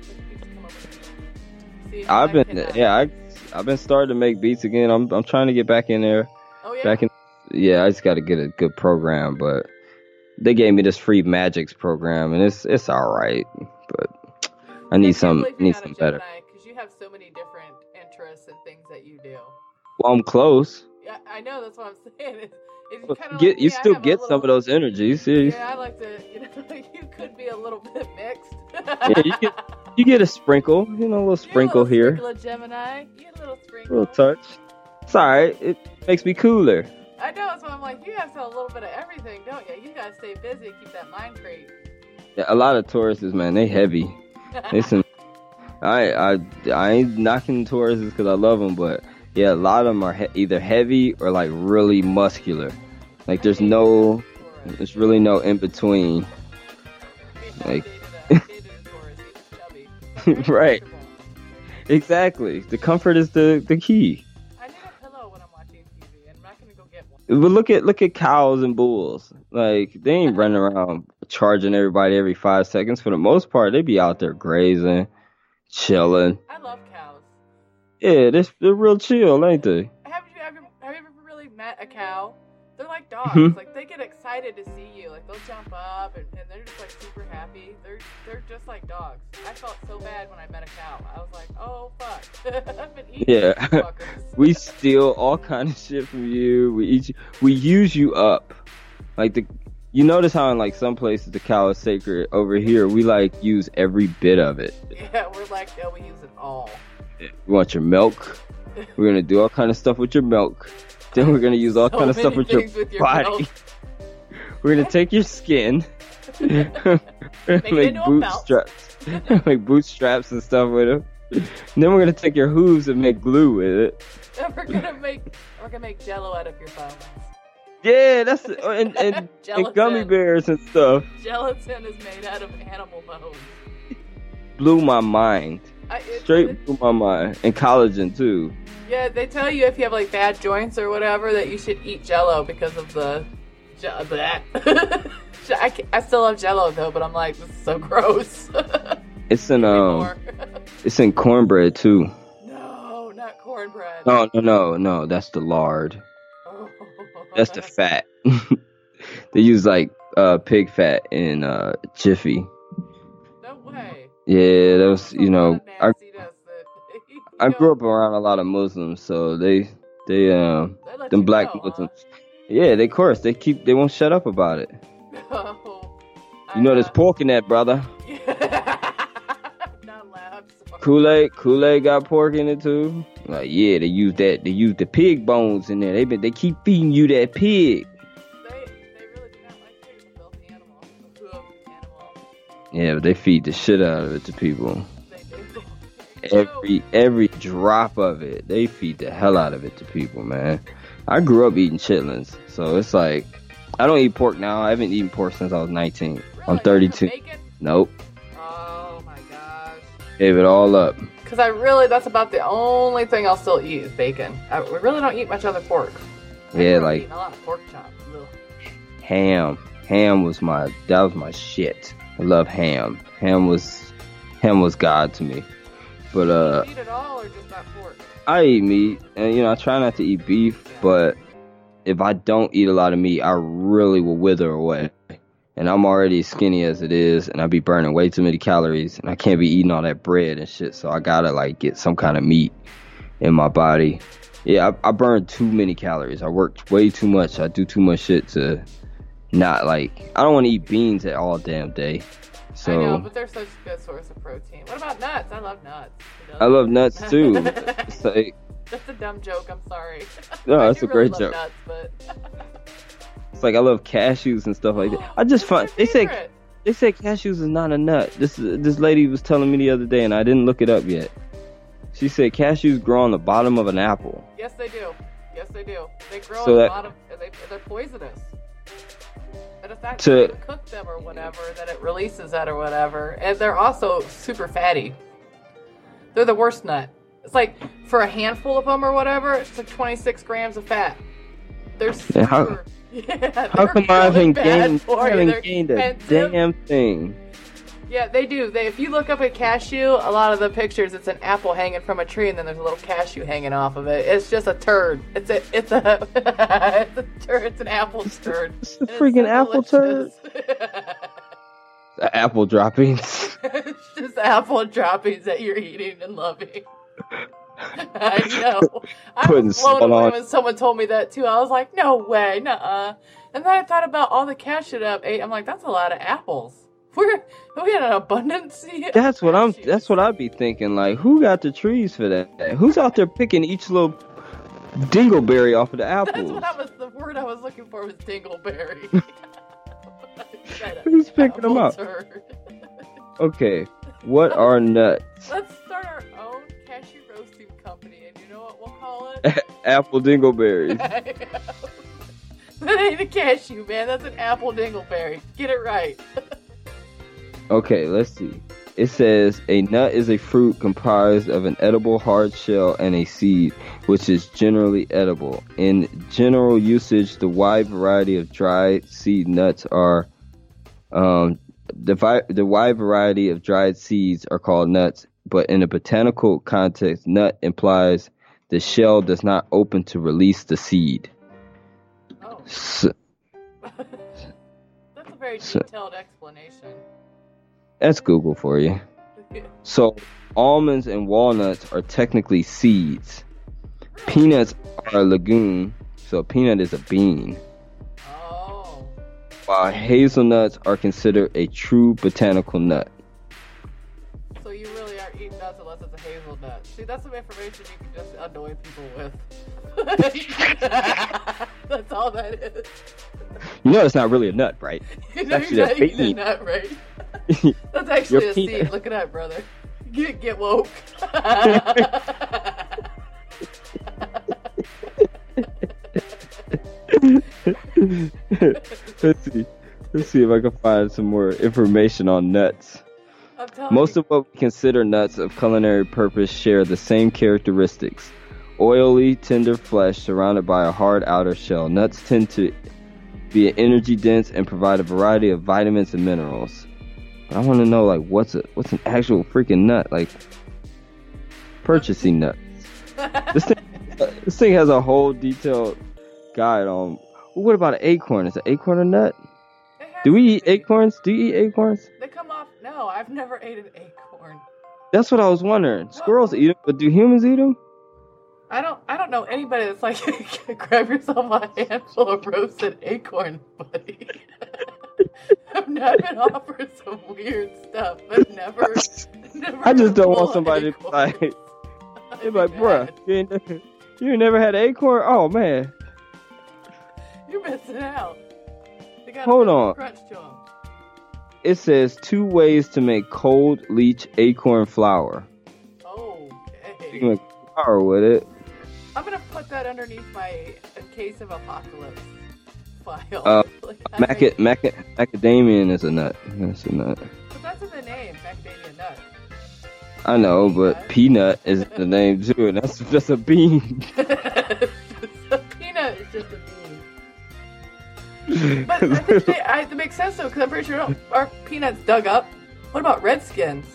See, I've been, can, uh, yeah, I, I've been starting to make beats again. I'm, I'm trying to get back in there. Oh yeah. Back in, yeah. I just got to get a good program, but they gave me this free Magix program, and it's, it's all right, but I need some, need some better. Because you have so many different interests and things that you do. Well, I'm close. Yeah, I know. That's what I'm saying. It's, it's kind of get like, you yeah, still get some of those energies. Yeah, yeah, I like to. Yeah, you get you get a sprinkle, you know, a little sprinkle you here, sprinkle of Gemini. You get a little a sprinkle. little touch. It's alright. It makes me cooler. I know, so I'm like, you have to have a little bit of everything, don't you? You gotta stay busy, keep that mind free. Yeah, a lot of Tauruses, man, they heavy. They some. I I I ain't knocking Tauruses because I love them, but yeah, a lot of them are he- either heavy or like really muscular. Like there's no, there's really no in between. Like, right. Exactly. The comfort is the the key. I need a pillow when I'm watching T V, and I'm not gonna go get one. But look at look at cows and bulls. Like they ain't running around charging everybody every five seconds. For the most part, they be out there grazing, chilling. I love cows. Yeah, they're, they're real chill, ain't they? Have you ever have you ever really met a cow? They're like dogs. Mhm. Like they get excited to see you. Like they'll jump up and, and they're just like super happy. They're they're just like dogs. I felt so bad when I met a cow. I was like, oh fuck, I've been eating Yeah. these fuckers. We steal all kind of shit from you. We eat you, we use you up. Like the you notice how in like some places the cow is sacred. Over here, we like use every bit of it. Yeah, we're like, no, we use it all. We want your milk. We're gonna do all kind of stuff with your milk. Then we're gonna use all So kind of stuff many with your, things with your body. milk. We're gonna take your skin, it make into a belt. bootstraps, make bootstraps and stuff with them. Then we're gonna take your hooves and make glue with it. And we're gonna make we're gonna make Jello out of your bones. Yeah, that's and and, and Gelatin. gummy bears and stuff. Gelatin is made out of animal bones. Blew my mind. I, it, Straight it- blew my mind. And collagen too. yeah, they tell you if you have like bad joints or whatever that you should eat Jello because of the je- that. I, ca- I still love Jello though, but I'm like, this is so gross. It's in Give me um, more. it's in cornbread too. No, not cornbread. No, no, no, no. That's the lard. Oh. That's the fat. They use like uh pig fat in uh Jiffy. No way. Yeah, that was That's a you know lot of I nastiness that- you I know, grew up around a lot of Muslims, so they they um they let them you black know, huh? Muslims. Yeah, they of course they keep they won't shut up about it. No. You know there's I, uh, pork in that, brother. Not loud. sorry. Kool-Aid, Kool-Aid got pork in it too. Like yeah, they use that. They use the pig bones in there. They been they keep feeding you that pig. They, they really do not like pigs, a filthy animal, a hooved animal. Yeah, but they feed the shit out of it to people. They do. Every every drop of it, they feed the hell out of it to people, man. I grew up eating chitlins, so it's like I don't eat pork now. I haven't eaten pork since I was nineteen. I'm Really? thirty-two. Bacon? Nope, Oh my gosh. gave it all up. Because I really, that's about the only thing I'll still eat is bacon. I, we really don't eat much other pork. I Yeah, grew up like eating a lot of pork chops. Ugh. ham. Ham was my that was my shit. I love ham. Ham was ham was God to me. But uh, Do you eat it all or just that pork? I eat meat, and you know I try not to eat beef, but if I don't eat a lot of meat, I really will wither away. And I'm already skinny as it is, and I be burning way too many calories, and I can't be eating all that bread and shit. So I gotta like get some kind of meat in my body. Yeah, I, I burn too many calories. I work way too much. I do too much shit to not like. I don't want to eat beans at all damn day. So I know, but they're such a good source of protein. What about nuts? I love nuts. You know? I love nuts too. It's like, That's a dumb joke. I'm sorry. No, I that's do a great really joke. love Nuts, but it's like I love cashews and stuff like that. I just find What's they your say favorite? they say cashews is not a nut. This this lady was telling me the other day, and I didn't look it up yet. She said cashews grow on the bottom of an apple. Yes, they do. Yes, they do. They grow So in that- a lot of. They, they're poisonous. And it's not To- to cook them or whatever that it releases that or whatever. And they're also super fatty. They're the worst nut. It's like for a handful of them or whatever, it's like twenty-six grams of fat. They're super. Yeah, how- yeah, How they're come I really haven't bad gained, for I you. haven't They're gained a expensive. damn thing? Yeah, they do. They if you look up a cashew, a lot of the pictures it's an apple hanging from a tree and then there's a little cashew hanging off of it. It's just a turd. It's a it's a it's a turd. It's an apple turd. It's a And it's freaking so apple turd. delicious. The apple droppings. It's just apple droppings that you're eating and loving. I know. I Putting was blown salt away on. when someone told me that too. I was like, no way, nuh-uh. And then I thought about all the cash it up ate. I'm like, that's a lot of apples We're we had an abundance. That's what I'm. That's what I'd be thinking. Like, who got the trees for that? Who's out there picking each little dingleberry off of the apples? That's what I was. The word I was looking for was dingleberry. Who's picking them up? Okay, what are nuts? Let's start our own cashew roasting company, and you know what we'll call it? Apple dingleberries. That ain't a cashew, man. That's an apple dingleberry. Get it right. Okay, let's see. It says a nut is a fruit comprised of an edible hard shell and a seed, which is generally edible. In general usage, the wide variety of dried seed nuts are um, the vi- the wide variety of dried seeds are called nuts. But in a botanical context, nut implies the shell does not open to release the seed. Oh. So, That's a very so, detailed explanation. That's Google for you. So, almonds and walnuts are technically seeds. Peanuts are a legume, so a peanut is a bean. Oh. While hazelnuts are considered a true botanical nut. So you really aren't eating nuts unless it's a hazelnut. See, that's some information you can just annoy people with. That's all that is. You know it's not really a nut, right? You know you're not eating a nut, right? That's actually a seed. Look at that, brother. Get, get woke. Let's see. Let's see if I can find some more information on nuts. Most you. of what we consider nuts of culinary purpose share the same characteristics. Oily, tender flesh surrounded by a hard outer shell. Nuts tend to be energy dense and provide a variety of vitamins and minerals. But I want to know, like, what's a what's an actual freaking nut? Like, purchasing nuts. This thing, this thing has a whole detailed guide on. Well, what about an acorn? Is an acorn a nut? Do we eat acorns? Do you eat acorns? They come off. No, I've never ate an acorn. That's what I was wondering. Squirrels eat them, but do humans eat them? I don't. I don't know anybody that's like, grab yourself a handful of roasted acorn, buddy. I've not been offered some weird stuff, but never. never I just don't want full somebody to be like, acorns. they're like, bruh, you ain't, never, you ain't never had an acorn? Oh man, You're missing out. They got a Hold bit of on. crunch to 'em. it says two ways to make cold leach acorn flour. You Okay. can make flour with it. I'm gonna put that underneath my case of apocalypse file. Uh, Like, I Maca- make- maca- macadamia is a nut. That's a nut. But that's in the name, macadamia nut. I know, but peanut is in the name too, and that's just a bean. A peanut is just a bean. But I think they, I, it makes sense though, because I'm pretty sure no, our peanuts dug up. What about Redskins?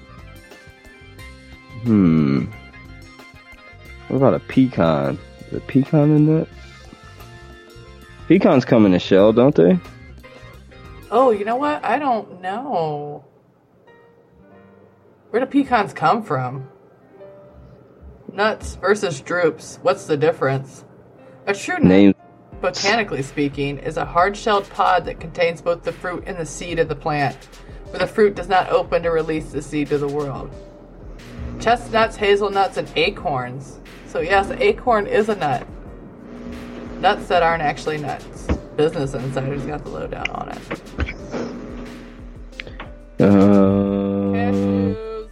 Hmm. What about a pecan? Is a pecan a nut? Pecans come in a shell, don't they? Oh, you know what? I don't know. Where do pecans come from? Nuts versus drupes. What's the difference? A true nut, Name. botanically speaking, is a hard-shelled pod that contains both the fruit and the seed of the plant, where the fruit does not open to release the seed to the world. Chestnuts, hazelnuts, and acorns. So yes, acorn is a nut. Nuts that aren't actually nuts. Business Insider's got the lowdown on it. Uh, Cashews.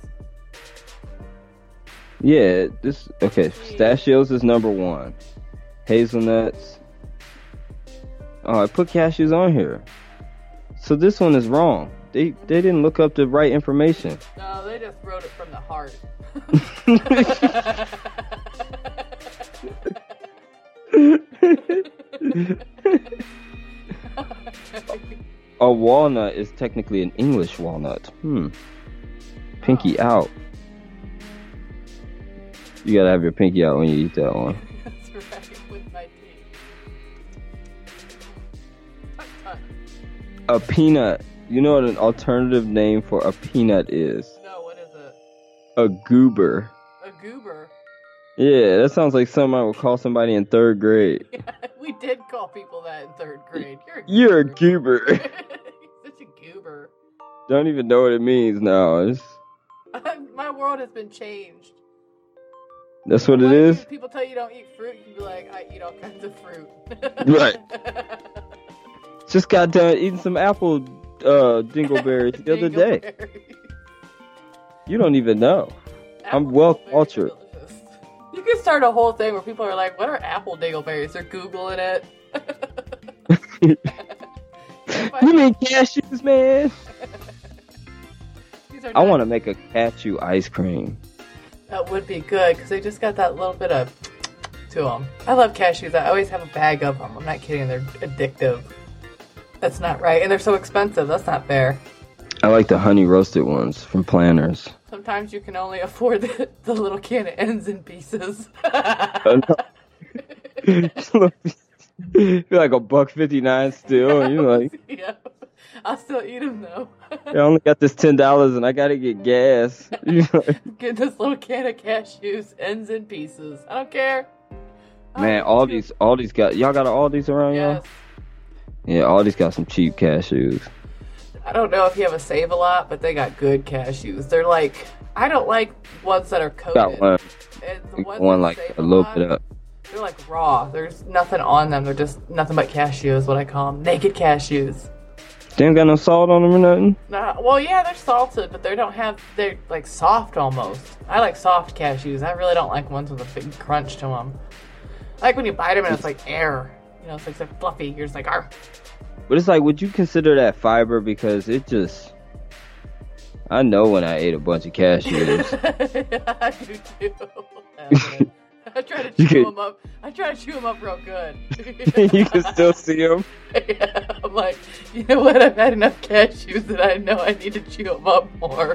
yeah, this okay. Pistachios is number one. Hazelnuts. Oh, I put cashews on here. So this one is wrong. They they didn't look up the right information. No, they just wrote it from the heart. A walnut is technically an English walnut. Hmm. Pinky Oh. out. You gotta have your pinky out when you eat that one. That's right, with my teeth. Tut, tut. A peanut. You know what an alternative name for a peanut is? No, what is it? A goober. A goober. Yeah, that sounds like something I would call somebody in third grade. Yeah, we did call people that in third grade. You're a You're a goober. goober. You're such a goober. don't even know what it means now. It's, My world has been changed. that's what it Why is? do People tell you don't eat fruit. You can be like, I eat all kinds of fruit. Right. Just got done eating some apple uh, dingleberries the other day. Dingleberries. You don't even know. I'm Apple well dingleberries are cultured. delicious. You can start a whole thing where people are like, what are apple dingleberries? They're Googling it. You mean cashews, man? These are I not- want to make a cashew ice cream. That would be good because they just got that little bit of to them. I love cashews. I always have a bag of them. I'm not kidding. They're addictive. That's not right. And they're so expensive. That's not fair. I like the honey roasted ones from Planters. Sometimes you can only afford the, the little can of ends in pieces. Feel like a buck fifty nine still. And you're like, Yeah. I'll still eat them though. I only got this ten dollars and I gotta get gas. You're like, Get this little can of cashews, ends in pieces. I don't care. I man, don't all care. these, all these got y'all got all these around Yes. y'all. Yeah, all these got some cheap cashews. I don't know if you have a Save a Lot, but they got good cashews. They're like, I don't like ones that are coated. Got one, And the ones one that like Save a little Lot, bit up. They're like raw. There's nothing on them. They're just nothing but cashew is what I call them. Naked cashews. They ain't got no salt on them or nothing. Nah, well, yeah, they're salted, but they don't have, they're like soft almost. I like soft cashews. I really don't like ones with a big crunch to them. I like when you bite them and it's like air. You know, it's like so fluffy. You're just like, arr. But it's like, would you consider that fiber? Because it just, I know when I ate a bunch of cashews. I do too. I try to You chew could- them up. I try to chew them up real good. You can still see them. Yeah, I'm like, you know what? I've had enough cashews that I know I need to chew them up more.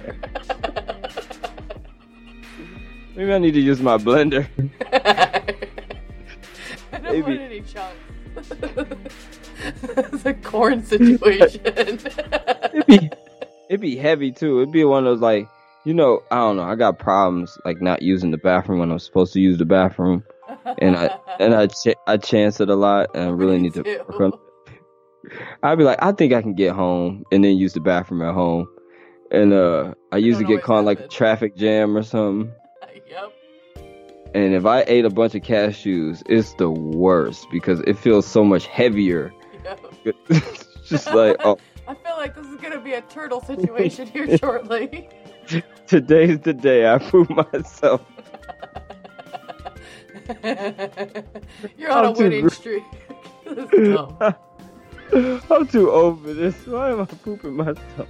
Maybe I need to use my blender. I don't Maybe. want any chunks. It's a corn situation. It'd be, it'd be heavy too. It'd be one of those like, you know, I don't know. I got problems like not using the bathroom when I'm supposed to use the bathroom, and I and I ch- I chance it a lot, and I really Me need to too. work on it. I'd be like, I think I can get home and then use the bathroom at home, and uh, I usually don't get caught in like a always traffic jam or something. Yep. And if I ate a bunch of cashews, it's the worst because it feels so much heavier. Yep. It's just like, oh, I feel like this is gonna be a turtle situation here shortly. today's the day I poop myself. You're on a I'm too winning gr- streak. This is dumb. I'm too old for this. Why am I pooping myself?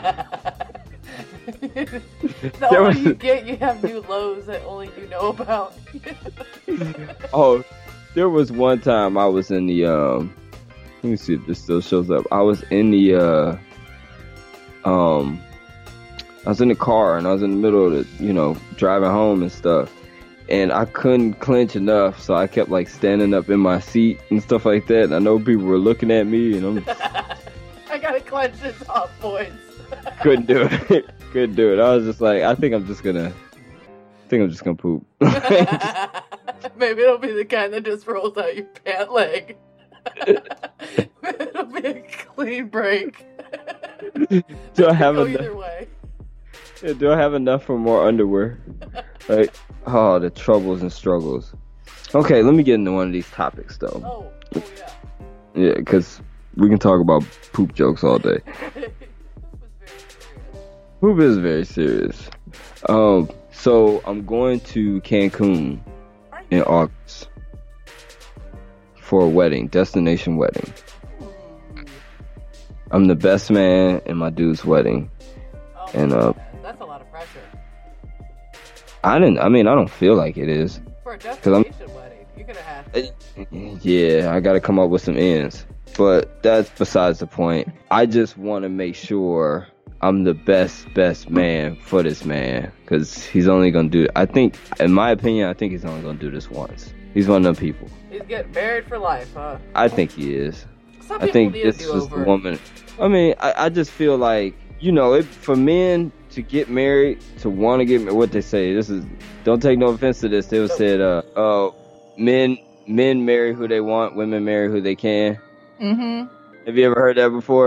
The There older was- you get, you have new lows that only you know about. Oh, there was one time I was in the um. Let me see if this still shows up. I was in the uh. Um. I was in the car and I was in the middle of the, you know, driving home and stuff. And I couldn't clench enough, so I kept like standing up in my seat and stuff like that. And I know people were looking at me, and I'm I gotta clench this off, boys. couldn't do it. couldn't do it. I was just like, I think I'm just gonna, I think I'm just gonna poop. Maybe it'll be the kind that just rolls out your pant leg. It'll be a clean break. Do I have Go enough? either way. Yeah, do I have enough for more underwear? Like, oh, the troubles and struggles. Okay, let me get into one of these topics though. Oh, oh yeah. Yeah, because we can talk about poop jokes all day. It was very serious. Poop is very serious. Um, so I'm going to Cancun Are you- in August for a wedding, destination wedding. Ooh. I'm the best man in my dude's wedding. Oh, And, uh, man, that's a lot of pressure I didn't. I mean, I don't feel like it is. for a I'm- destination wedding. You're gonna have to. Yeah, I got to come up with some ends. But that's besides the point. I just want to make sure I'm the best, best man for this man. Because he's only going to do, I think, in my opinion, I think he's only going to do this once. He's one of them people. He's getting married for life, huh? I think he is. Some I people think need this a was the do-over. woman. I mean, I, I just feel like, you know, it, for men to get married, to want to get married, what they say, this is, don't take no offense to this. They would said, uh, uh, men, men marry who they want, women marry who they can. Mm-hmm. Have you ever heard that before?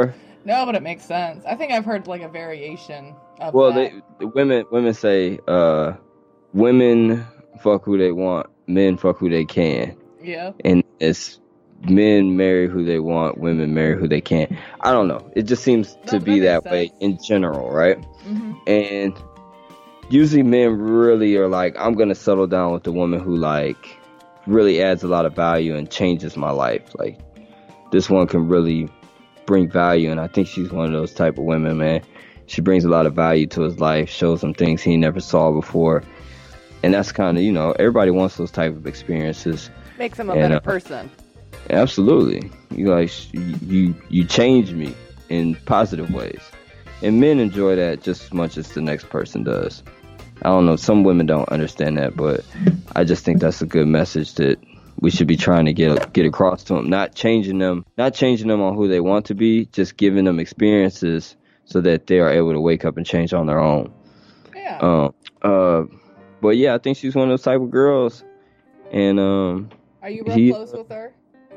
No, but it makes sense. I think I've heard like a variation of Well, that. they the women women say uh, women fuck who they want, men fuck who they can, Yeah. and it's men marry who they want, women marry who they can. I don't know. It just seems No, to that be that makes way sense. in general, right? Mm-hmm. And usually men really are like, I'm gonna settle down with the woman who like really adds a lot of value and changes my life. Like this one can really bring value, and I think she's one of those type of women, man. She brings a lot of value to his life, shows him things he never saw before, and that's kind of, you know, everybody wants those type of experiences. Makes him a And, better uh, person. Absolutely, you like you you change me in positive ways, and men enjoy that just as much as the next person does. I don't know, some women don't understand that, but I just think that's a good message that we should be trying to get get across to them. Not changing them, not changing them on who they want to be, just giving them experiences so that they are able to wake up and change on their own. Yeah. Um, uh, but yeah, I think she's one of those type of girls, and um, Are you real he- close with her?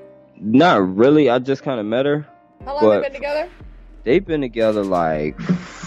not really. I just kind of met her. How long but- have they been together? They've been together like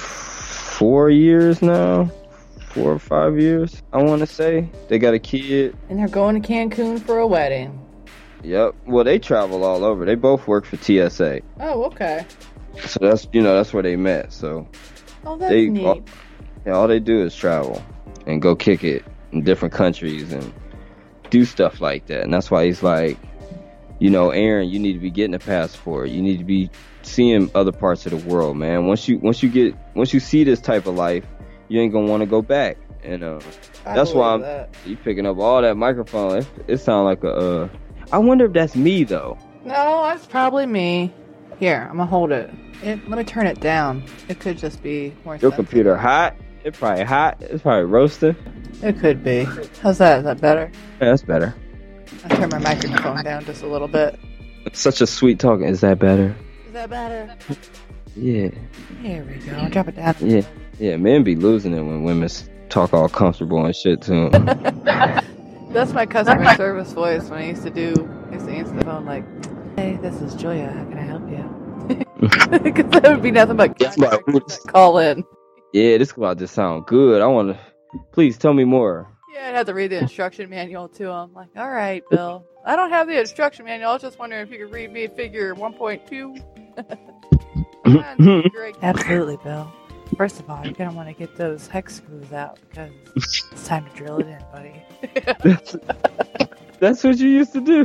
four years now, four or five years, I want to say. They got a kid. And they're going to Cancun for a wedding. Yep. Well, they travel all over. They both work for T S A, Oh, okay. so that's you know that's where they met. So Oh, that's they neat. all, yeah, all they do is travel and go kick it in different countries and do stuff like that. And that's why he's like, you know, Aaron, you need to be getting a passport. You need to be seeing other parts of the world, man. Once you once you get once you see this type of life, you ain't gonna want to go back. And uh, I that's why I'm believe that. you picking up all that microphone. It, it sounds like a. Uh, I wonder if that's me though. No, that's probably me. Here, I'm gonna hold it. it. Let me turn it down. It could just be more Your sensitive. computer hot? It's probably hot. It's probably roasting. It could be. How's that? Is that better? Yeah, that's better. I turn my microphone down just a little bit. It's such a sweet talking. Is that better? Is that better? Yeah, Here we go. Drop it down. yeah, yeah. Men be losing it when women s- talk all comfortable and shit to them. That's my customer service voice when I used to do, I used to answer the phone like, hey, this is Julia. How can I help you? Because that would be nothing but That's my contractors that call in. Yeah, this about to sound good. I want to. Please tell me more. Yeah, I'd have to read the instruction manual to them. Like, all right, Bill. I don't have the instruction manual. I was just wondering if you could read me figure one point two. Great. Absolutely, Bill. First of all, you're going to want to get those hex screws out because it's time to drill it in, buddy. that's, that's what you used to do.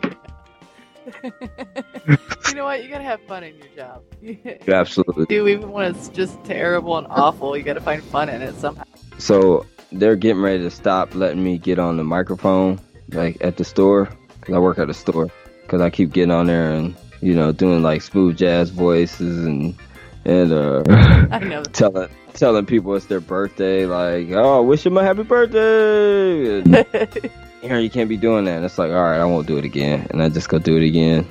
You know what? You got to have fun in your job. Absolutely. Do even when it's just terrible and awful, you got to find fun in it somehow. So they're getting ready to stop letting me get on the microphone, like at the store, because I work at a store. Because I keep getting on there and, you know, doing like smooth jazz voices and and uh, I know. telling telling people it's their birthday, like, oh, wish them a happy birthday. And, Aaron, you can't be doing that. And it's like, all right, I won't do it again, and I just go do it again.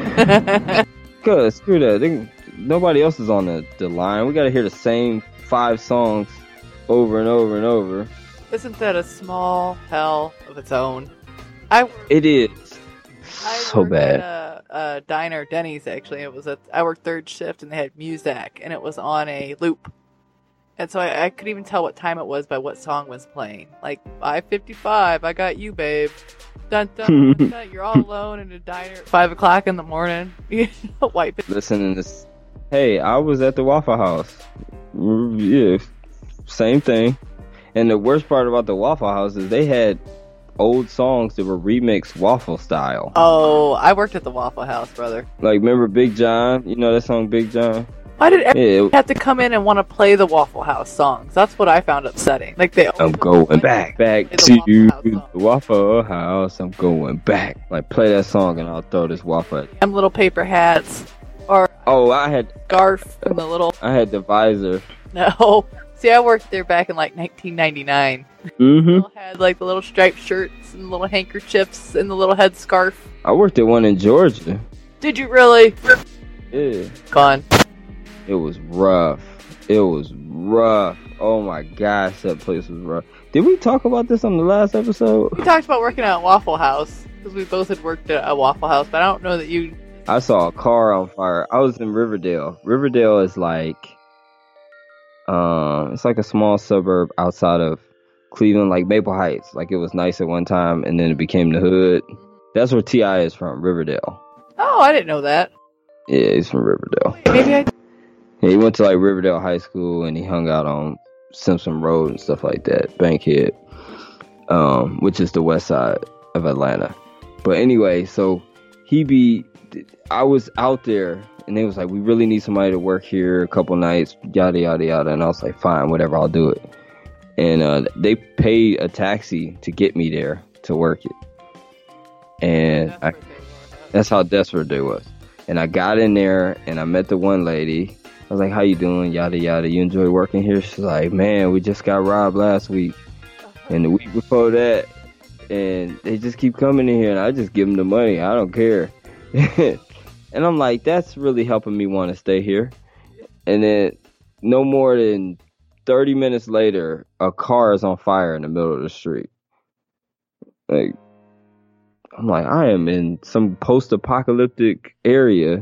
Cause screw that. They, nobody else is on the, the line. We gotta hear the same five songs over and over and over. Isn't that a small hell of its own? I It is I so worked bad. at a, a diner, Denny's actually. It was a, I worked third shift and they had music and it was on a loop. And so I, I couldn't even tell what time it was by what song was playing. Like five fifty-five, I got you, babe. Dun dun, dun, dun. You're all alone in a diner at five o'clock in the morning. You know, wipe it. Listening to this. Hey, I was at the Waffle House. Yeah, same thing. And the worst part about the Waffle House is they had old songs that were remixed waffle style. Oh, I worked at the Waffle House, brother. Like, remember Big John? You know that song, Big John? Why did everyone Yeah, it- have to come in and want to play the Waffle House songs? That's what I found upsetting. Like they I'm always going back, back Play the to you, Waffle House song. the Waffle House. I'm going back. Like, play that song and I'll throw this waffle at you. them little paper hats or Oh, I had, scarf and the little I had the visor. no. See, I worked there back in like nineteen ninety-nine. Mm-hmm. Still had like the little striped shirts and little handkerchiefs and the little head scarf. I worked at one in Georgia. Did you really? Yeah. Gone. It was rough. It was rough. Oh my gosh, that place was rough. Did we talk about this on the last episode? We talked about working at a Waffle House because we both had worked at a Waffle House, but I don't know that you I saw a car on fire. I was in Riverdale. Riverdale is like, um, it's like a small suburb outside of Cleveland, like Maple Heights. Like it was nice at one time, and then it became the hood. That's where T I is from, Riverdale. Oh, I didn't know that. Yeah, he's from Riverdale. Maybe I. Yeah, he went to like Riverdale High School, and he hung out on Simpson Road and stuff like that, Bankhead, um, which is the west side of Atlanta. But anyway, so he be, I was out there, and they was like, we really need somebody to work here a couple nights, yada yada yada, and I was like, fine, whatever, I'll do it. And uh, they paid a taxi to get me there to work it, and I, that's how desperate they was. And I got in there, and I met the one lady. I was like, how you doing? Yada, yada. You enjoy working here? She's like, man, we just got robbed last week. And the week before that. And they just keep coming in here, and I just give them the money. I don't care. And I'm like, that's really helping me want to stay here. And then no more than thirty minutes later, a car is on fire in the middle of the street. Like, I'm like, I am in some post-apocalyptic area.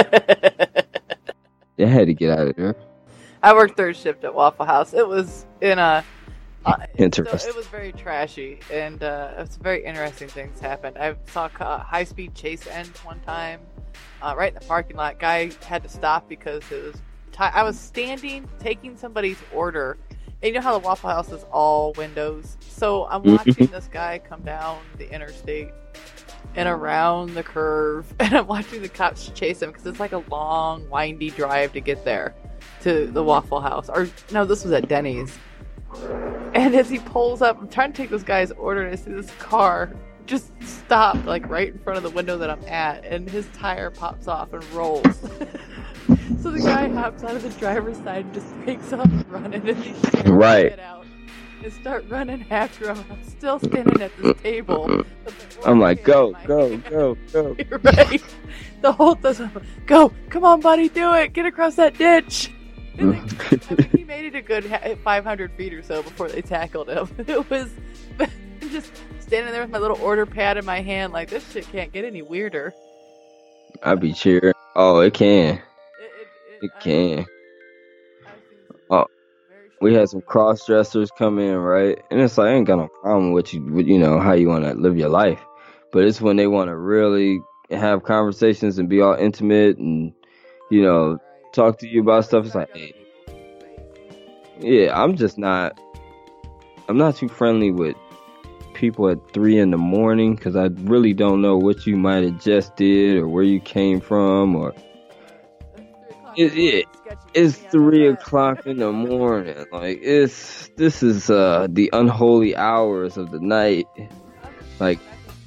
I had to get out of there. I worked third shift at Waffle House. It was in a... Uh, Interesting. So it was very trashy, and uh, it was very interesting things happened. I saw a high-speed chase end one time, uh, right in the parking lot. Guy had to stop because it was... T- I was standing, taking somebody's order. And you know how the Waffle House is all windows? So I'm watching this guy come down the interstate and around the curve, and I'm watching the cops chase him because it's like a long, windy drive to get there to the Waffle House. Or no, this was at Denny's. And as he pulls up, I'm trying to take this guy's order, and I see this car just stop like right in front of the window that I'm at, and his tire pops off and rolls. So the guy hops out of the driver's side and just takes off running, and these sheriffs right. get out and start running after him. I'm still standing at this table. I'm like, go, go, go, go. You're right. The whole time, go, come on, buddy, do it. Get across that ditch. And they, I mean, he made it a good five hundred feet or so before they tackled him. It was just standing there with my little order pad in my hand, like, this shit can't get any weirder. I'd be cheering. Oh, it can. It, it, it, It I can. mean, Oh, we had some cross dressers come in, right? And it's like, I ain't got no problem with you, with, you know, how you want to live your life. But it's when they want to really have conversations and be all intimate and, you know, talk to you about stuff. It's like, hey, yeah, I'm just not, I'm not too friendly with people at three in the morning because I really don't know what you might have just did or where you came from, or it, it, it's three o'clock in the morning. Like, it's, this is uh, the unholy hours of the night. Like,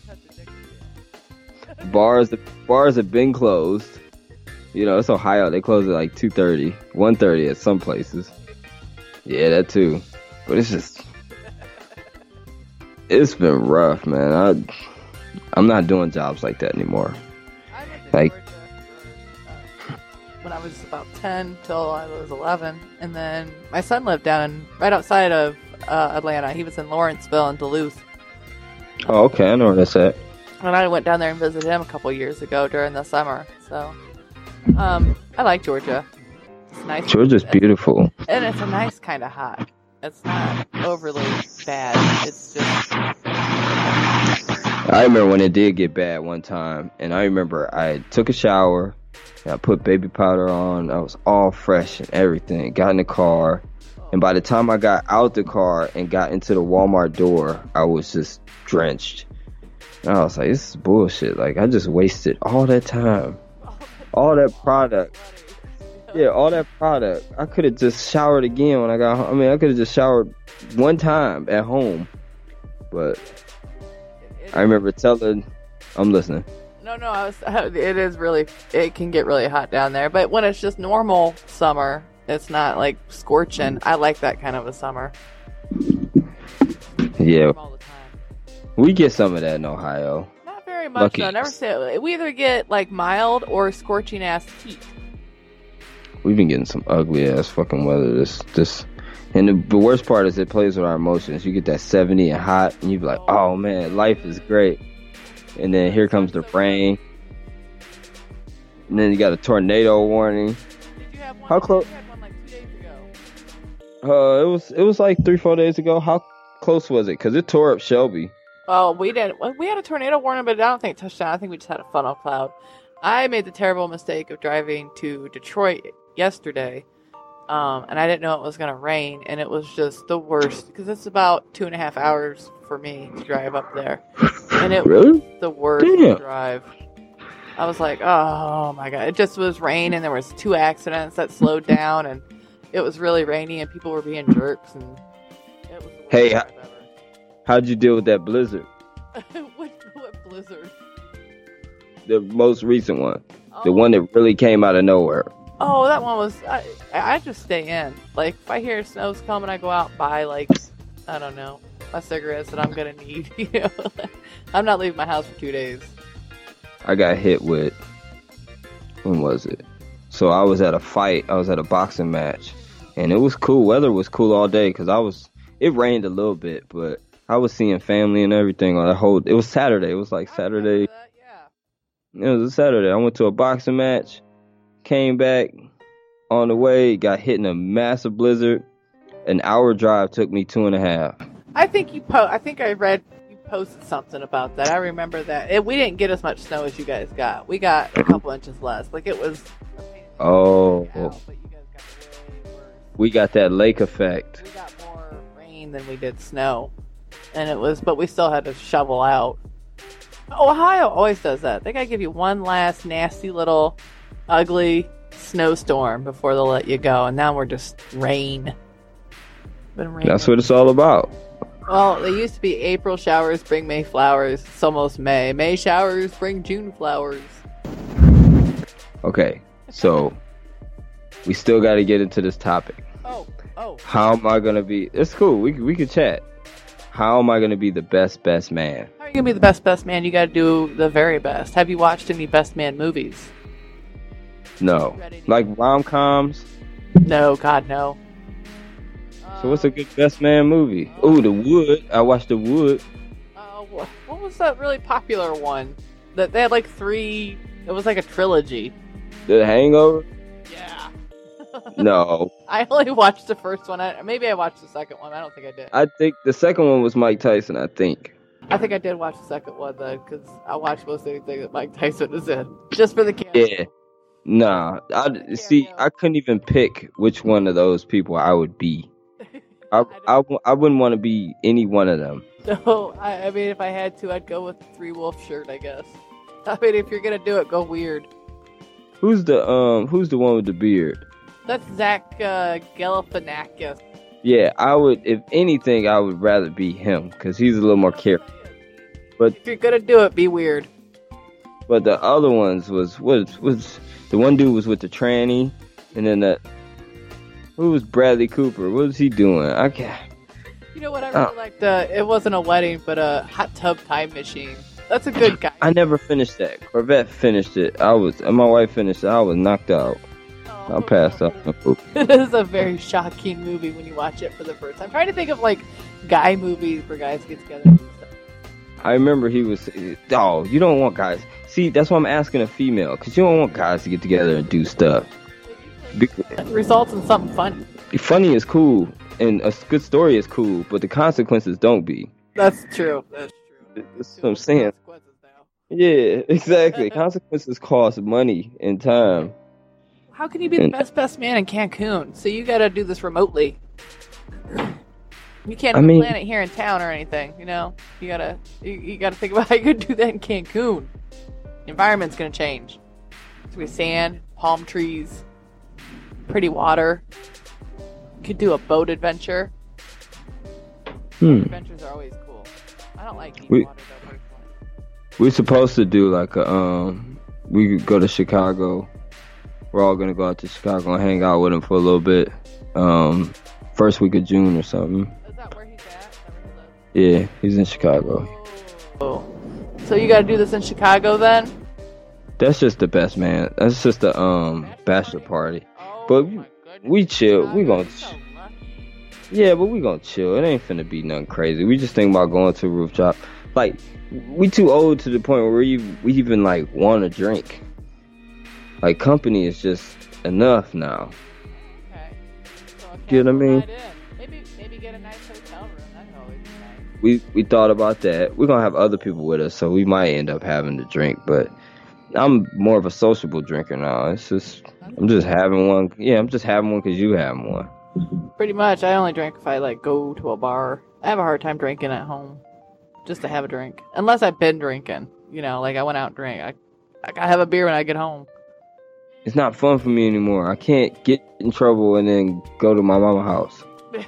bars, bars have been closed. You know, it's Ohio. They close at like two thirty, one thirty at some places. Yeah, that too. But it's just, it's been rough, man. I, I'm not doing jobs like that anymore. I lived in Like, Georgia for, uh, when I was about ten till I was eleven, and then my son lived down right outside of uh, Atlanta. He was in Lawrenceville and Duluth, oh, okay, I know where that's at. and I went down there and visited him a couple years ago during the summer. So, um, I like Georgia. It's nice. Georgia's beautiful. And it's a nice kind of hot. It's not overly bad. It's just... I remember when it did get bad one time, and I remember I took a shower, and I put baby powder on. I was all fresh and everything. Got in the car, and by the time I got out the car and got into the Walmart door, I was just drenched. And I was like, this is bullshit. Like, I just wasted all that time, all that product. Yeah, all that product. I could have just showered again when I got home. I mean, I could have just showered one time at home. But I remember telling, I'm listening. No, no, I was, it is really, it can get really hot down there. But when it's just normal summer, it's not like scorching. I like that kind of a summer. Yeah. All the time. We get some of that in Ohio. Not very much, Lucky. though. Never say, we either get like mild or scorching ass heat. We've been getting some ugly ass fucking weather. This, this, and the, the worst part is it plays with our emotions. You get that seventy and hot, and you be like, "Oh man, life is great." And then here comes the rain. And then you got a tornado warning. Did you have one? How close? You had one like two days ago. Uh, it was it was like three four days ago. How close was it? Cause it tore up Shelby. Oh, we did. Well, we had a tornado warning, but I don't think it touched down. I think we just had a funnel cloud. I made the terrible mistake of driving to Detroit yesterday, um, and I didn't know it was going to rain, and it was just the worst because it's about two and a half hours for me to drive up there, and it Really? was the worst Damn. drive. I was like, oh my god! It just was rain, and there was two accidents that slowed down, and it was really rainy, and people were being jerks, and it was the worst Hey, drive h- how'd you deal with that blizzard? ever. what, what blizzard? The most recent one, the Oh. one that really came out of nowhere. Oh, that one was. I, I just stay in. Like, if I hear snow's coming, I go out and buy, like, I don't know, my cigarettes that I'm gonna need. You know, I'm not leaving my house for two days. I got hit with. When was it? So I was at a fight. I was at a boxing match, and it was cool. Weather was cool all day because I was. It rained a little bit, but I was seeing family and everything on the whole. It was Saturday. It was like I remember Saturday. that, yeah. It was a Saturday. I went to a boxing match, came back on the way, got hit in a massive blizzard. An hour drive took me two and a half. I think you po. I think I read you posted something about that. I remember that. It, we didn't get as much snow as you guys got. We got a couple inches less. Like it was. a pain in the Oh, neck to get out, but you guys got way worse. we got that lake effect. We got more rain than we did snow, and it was. But we still had to shovel out. Ohio always does that. They gotta give you one last nasty little ugly snowstorm before they'll let you go, and now we're just rain. Been raining. That's what it's all about. Well, they used to be April showers bring May flowers. It's almost May. May showers bring June flowers. Okay, so we still got to get into this topic. Oh, oh. How am I gonna be? It's cool. We we could chat. How am I gonna be the best best man? How are you gonna be the best best man? You gotta do the very best. Have you watched any best man movies? No, like rom coms. No, God, no. So what's a good best man movie? Ooh, The Wood. I watched The Wood. Uh, wh- what was that really popular one? That they had like three. It was like a trilogy. The Hangover. Yeah. No, I only watched the first one. I, maybe I watched the second one. I don't think I did. I think the second one was Mike Tyson. I think. I think I did watch the second one though, because I watched most anything that Mike Tyson is in, just for the camera. Yeah. Nah, I see. I couldn't even pick which one of those people I would be. I I, w- I wouldn't want to be any one of them. So I, I mean, if I had to, I'd go with the Three Wolf shirt, I guess. I mean, if you're gonna do it, go weird. Who's the um? Who's the one with the beard? That's Zach uh, Galifianakis. Yeah, I would. If anything, I would rather be him because he's a little more careful. But If you're gonna do it, be weird. but the other ones was was was the one dude was with the tranny, and then that who was Bradley Cooper? What was he doing? I can't. You know what? I really Oh. liked. Uh, it wasn't a wedding, but a hot tub time machine. That's a good guy. I never finished that. Corvette finished it. I was and my wife finished it. I was knocked out. I passed out. It is a very shocking movie when you watch it for the first time. I'm trying to think of like guy movies where guys get together and do stuff. I remember he was. Oh, you don't want guys. See, that's why I'm asking a female because you don't want guys to get together and do stuff. Because It results in something funny. funny is cool and a good story is cool, but the consequences don't be. That's true. That's true. That's what I'm saying. Consequences now. Yeah, exactly. Consequences cost money and time. How can you be the And- best best man in Cancun? So you got to do this remotely. You can't I even mean- plan it here in town or anything. You know, you gotta you, you gotta think about how you could do that in Cancun. The environment's gonna change. It's gonna be sand, palm trees, pretty water. You could do a boat adventure. Hmm. Adventures are always cool. I don't like deep We- water though, personally. We're supposed to do like a um. We could go to Chicago. We're all gonna go out to Chicago and hang out with him for a little bit. Um, first week of June or something. Is that where he's at? Is that where he lives? Yeah, he's in Chicago. Oh. So you gotta do this in Chicago then? That's just the best, man. That's just the um bachelor party. Oh, But my goodness. we chill. We gonna You're so lucky. yeah, but we gonna chill. It ain't finna be nothing crazy. We just think about going to a rooftop. Like we too old to the point where we we even like want to drink. Like, company is just enough now. Okay. So a Get what I mean? candle night in. Maybe, maybe get a nice hotel room. That'd always be nice. We we thought about that. We're gonna have other people with us, so we might end up having to drink. But I'm more of a sociable drinker now. It's just I'm just having one. Yeah, I'm just having one because you have one. Pretty much. I only drink if I like go to a bar. I have a hard time drinking at home, just to have a drink. Unless I've been drinking. You know, like I went out and drank. I I gotta have a beer when I get home. It's not fun for me anymore. I can't get in trouble and then go to my mama's house.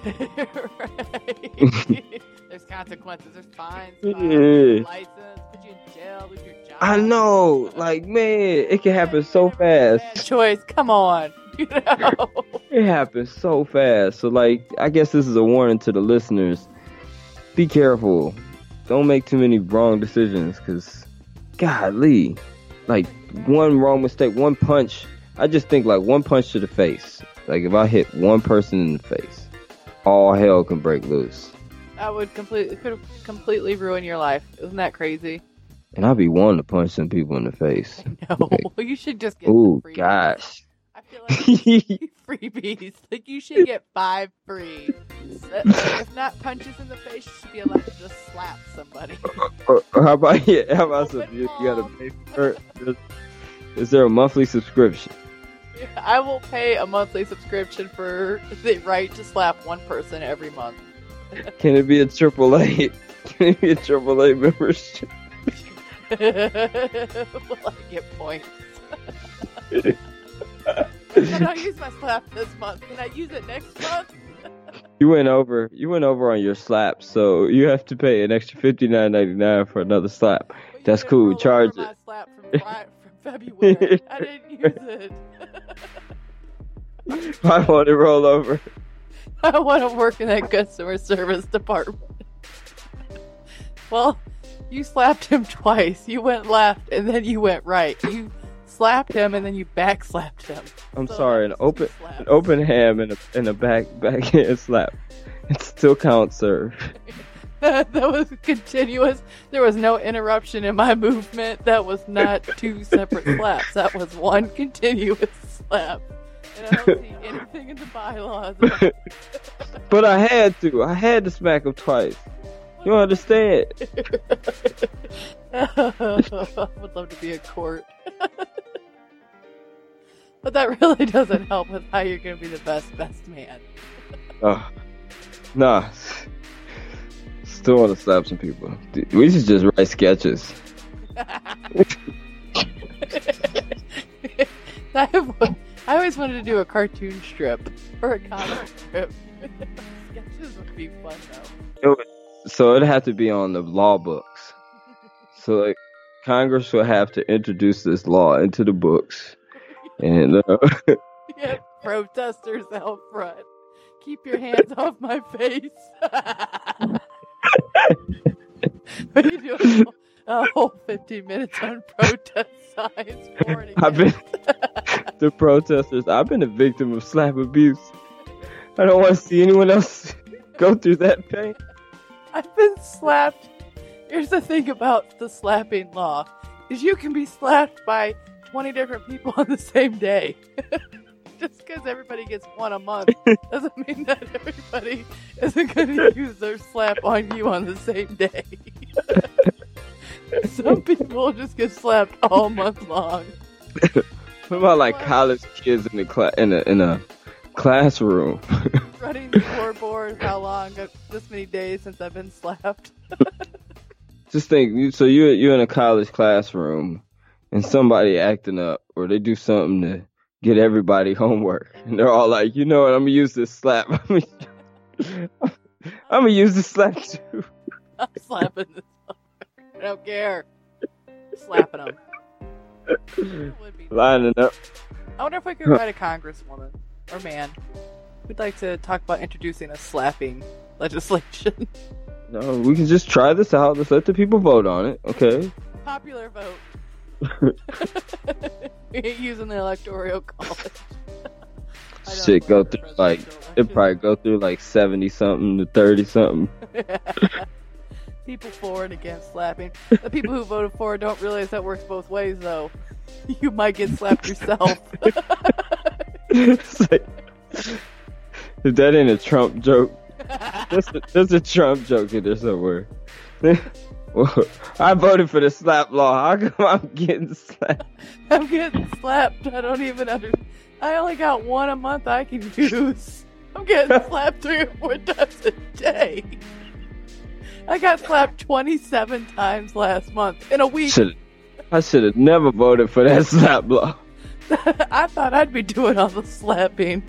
Right. There's consequences. There's fines, fines Yeah. license, put you in jail, lose your job. I know, like man, it can happen so Bad fast. choice. Come on. You know. It happens so fast. So like, I guess this is a warning to the listeners. Be careful. Don't make too many wrong decisions, cause, golly, like one wrong mistake, one punch. I just think like one punch to the face. Like if I hit one person in the face, all hell can break loose. That would completely could completely ruin your life. Isn't that crazy? And I'd be wanting to punch some people in the face. No, you should just get Ooh, some freebies. gosh. I feel like freebies. Like you should get five free. If not punches in the face, you should be allowed to just slap somebody. Or, or how about yeah, how about some, Open you, you gotta palm. pay for it? Is, is there a monthly subscription? I will pay a monthly subscription for the right to slap one person every month. Can it be a triple A? Can it be a triple A membership? Will I get points? I don't use my slap this month. Can I use it next month? You went over. You went over on your slap, so you have to pay an extra fifty nine ninety nine for another slap. Well, you That's didn't cool. roll Charge over it. my slap from, Fri- from February. I didn't use it. I want to roll over. I want to work in that customer service department. Well, you slapped him twice. You went left and then you went right. You slapped him and then you back slapped him. I'm So sorry. An that was open, two slaps. an open ham and a and a back backhand slap. It still counts, sir. That, that was continuous. There was no interruption in my movement. That was not two separate slaps. That was one continuous slap. And I don't see anything in the bylaws about But I had to. I had to smack him twice. You don't understand? I would love to be a court. But that really doesn't help with how you're going to be the best best man. Oh, nah. Still want to slap some people. We should just write sketches. I, have, I always wanted to do a cartoon strip or a comic strip. Sketches would be fun though. It would, so it'd have to be on the law books. So like, Congress would have to introduce this law into the books. And uh, Yeah, protesters out front. Keep your hands off my face. What are you doing? A whole fifteen minutes on protest signs for and I've been against. the protesters. I've been a victim of slap abuse. I don't want to see anyone else go through that pain. I've been slapped. Here's the thing about the slapping law, is you can be slapped by twenty different people on the same day. Just because everybody gets one a month doesn't mean that everybody isn't going to use their slap on you on the same day. Some people just get slapped all month long. What about like college kids in the cla- in a in a classroom? Running the scoreboard, how long, this many days since I've been slapped. Just think, you- so you're you're in a college classroom, and somebody acting up, or they do something to get everybody homework, and they're all like, you know what, I'm gonna use this slap. I'm gonna, I'm gonna use this slap too. I'm slapping this motherfucker. I don't care. Slapping him. It would be Lining up. I wonder if we could write a congresswoman or man. We'd like to talk about introducing a slapping legislation. No, we can just try this out. Let's let the people vote on it, okay? Popular vote. We ain't using the electoral college. I don't Shit, go vote through for like presidential it probably go through like seventy something to thirty something. election. People for and against slapping. The people who voted for it don't realize that works both ways, though. You might get slapped yourself. It's like, if that ain't a Trump joke, there's a, there's a Trump joke in there somewhere. Well, I voted for the slap law. How come I'm getting slapped? I'm getting slapped. I don't even understand. I only got one a month I can use. I'm getting slapped three or four times a day. I got slapped twenty-seven times last month in a week. Should've, I should have never voted for that slap law. I thought I'd be doing all the slapping.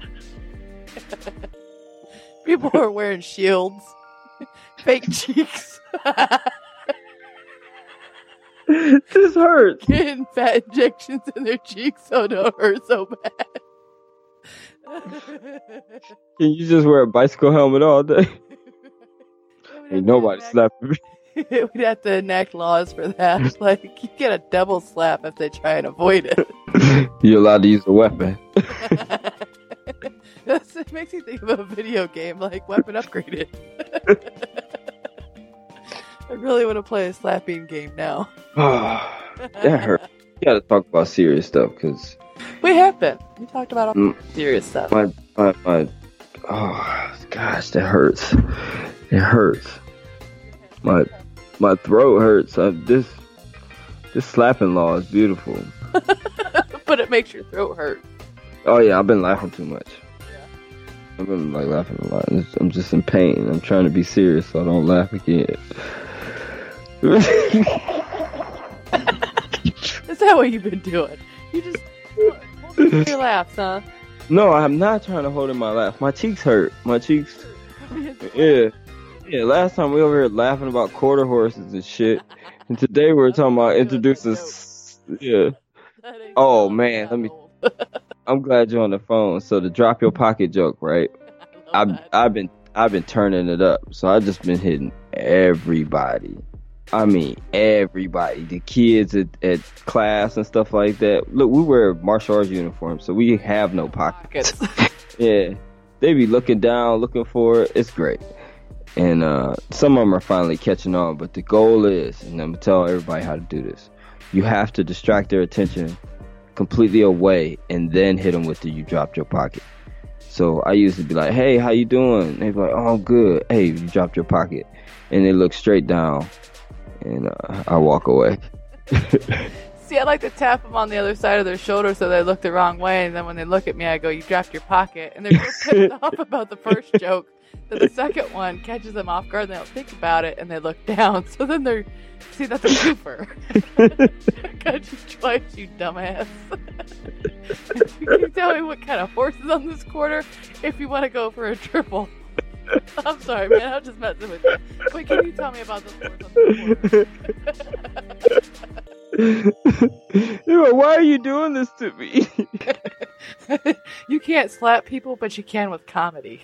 People are wearing shields, fake cheeks. This hurts. Getting fat injections in their cheeks so it don't hurt so bad. Can you just wear a bicycle helmet all day? Ain't nobody slapping me. We'd have to enact laws for that. Like, you get a double slap if they try and avoid it. You're allowed to use a weapon. That's, it makes me think of a video game, like Weapon Upgraded. I really want to play a slapping game now. That hurt. You gotta talk about serious stuff, because... We have been. We talked about all mm, serious stuff. My, my, my... Oh, gosh, that hurts. It hurts. My my throat hurts. I, this this slapping law is beautiful. But it makes your throat hurt. Oh yeah, I've been laughing too much. Yeah. I've been like laughing a lot. It's, I'm just in pain. I'm trying to be serious so I don't laugh again. Is that what you've been doing? You just hold your laughs, huh? No, I'm not trying to hold in my laugh. My cheeks hurt. My cheeks. Yeah. Yeah, last time we over here laughing about quarter horses and shit. And today we're talking about introducing... Yeah. Oh, man. Let me... I'm glad you're on the phone. So the drop your pocket joke, right? I've, I've been I've been turning it up. So I've just been hitting everybody. I mean, everybody. The kids at, at class and stuff like that. Look, we wear martial arts uniforms, so we have no pockets. Yeah. They be looking down, looking for it. It's great. And uh, some of them are finally catching on. But the goal is, and I'm going to tell everybody how to do this, you have to distract their attention completely away and then hit them with the you dropped your pocket. So I used to be like, hey, how you doing? They'd be like, oh, good. Hey, you dropped your pocket. And they look straight down. And uh, I walk away. See, I like to tap them on the other side of their shoulder so they look the wrong way. And then when they look at me, I go, you dropped your pocket. And they're so pissed off about the first joke that the second one catches them off guard and they don't think about it and they look down. So then they're, see, that's a twofer. Got you twice, you dumbass. Can you tell me what kind of horse is on this quarter if you want to go for a triple? I'm sorry, man. I'm just messing with you. Wait, can you tell me about this horse on the quarter? Yo, why are you doing this to me? You can't slap people, but you can with comedy.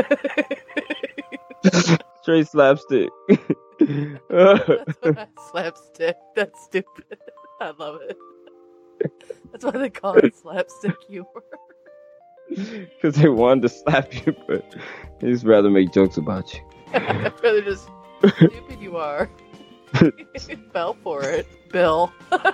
Straight slapstick. That's what I slapstick. That's stupid. I love it. That's why they call it slapstick humor. Because they wanted to slap you, but they just rather make jokes about you. I'd rather just stupid you are. Fell for it, Bill.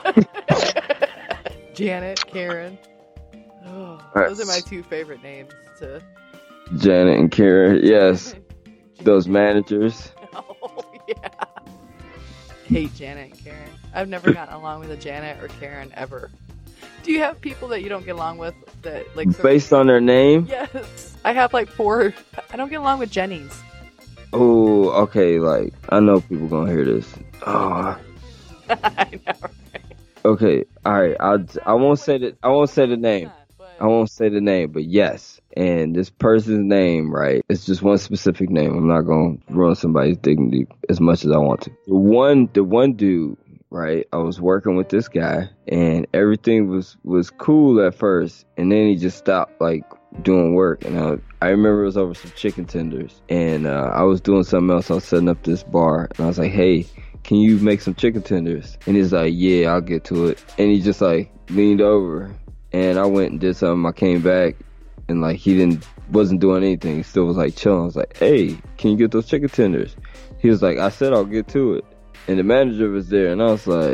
Janet, Karen. Oh, those are my two favorite names. To Janet and Karen, yes. Those managers. Oh, yeah. Hate Janet and Karen. I've never gotten along with a Janet or Karen ever. Do you have people that you don't get along with that like sort based of, on their name? Yes. I have like four. I don't get along with Jennies. Oh, okay. Like I know people gonna hear this. Oh. I know, right? Okay. All right. I I won't say that. I won't say the name. I won't say the name, but yes. And this person's name, right? It's just one specific name. I'm not gonna ruin somebody's dignity as much as I want to. The one, the one dude. Right, I was working with this guy, and everything was, was cool at first, and then he just stopped like doing work. And I, I remember it was over some chicken tenders, and uh, I was doing something else. I was setting up this bar, and I was like, "Hey, can you make some chicken tenders?" And he's like, "Yeah, I'll get to it." And he just like leaned over, and I went and did something. I came back, and like he didn't wasn't doing anything. He still was like chilling. I was like, "Hey, can you get those chicken tenders?" He was like, "I said I'll get to it." And the manager was there, and I was like,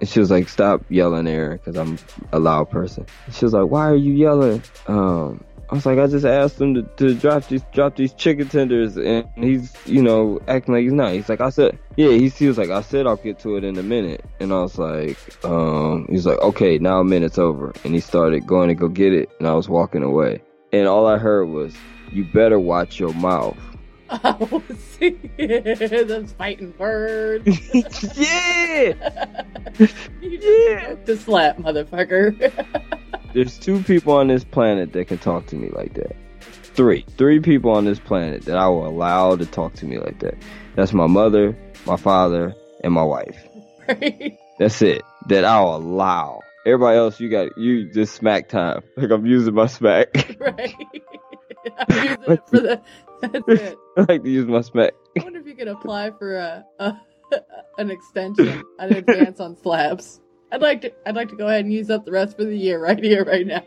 And she was like, stop yelling, Aaron, because I'm a loud person. And she was like, why are you yelling? Um, I was like, I just asked him to, to drop these drop these chicken tenders, and he's, you know, acting like he's not. He's like, I said, yeah, he, he was like, I said I'll get to it in a minute. And I was like, um, he's like, okay, now a minute's over. And he started going to go get it, and I was walking away. And all I heard was, you better watch your mouth. Oh, see, those fighting birds. Yeah! Yeah! To slap, motherfucker. There's two people on this planet that can talk to me like that. Three. Three people on this planet that I will allow to talk to me like that. That's my mother, my father, and my wife. Right. That's it. That I'll allow. Everybody else, you got, you just smack time. Like I'm using my smack. Right. I'm using it for the, that's it. I like to use my smack. I wonder if you could apply for a, a an extension, an advance on slabs. I'd like to. I'd like to go ahead and use up the rest for the year right here, right now.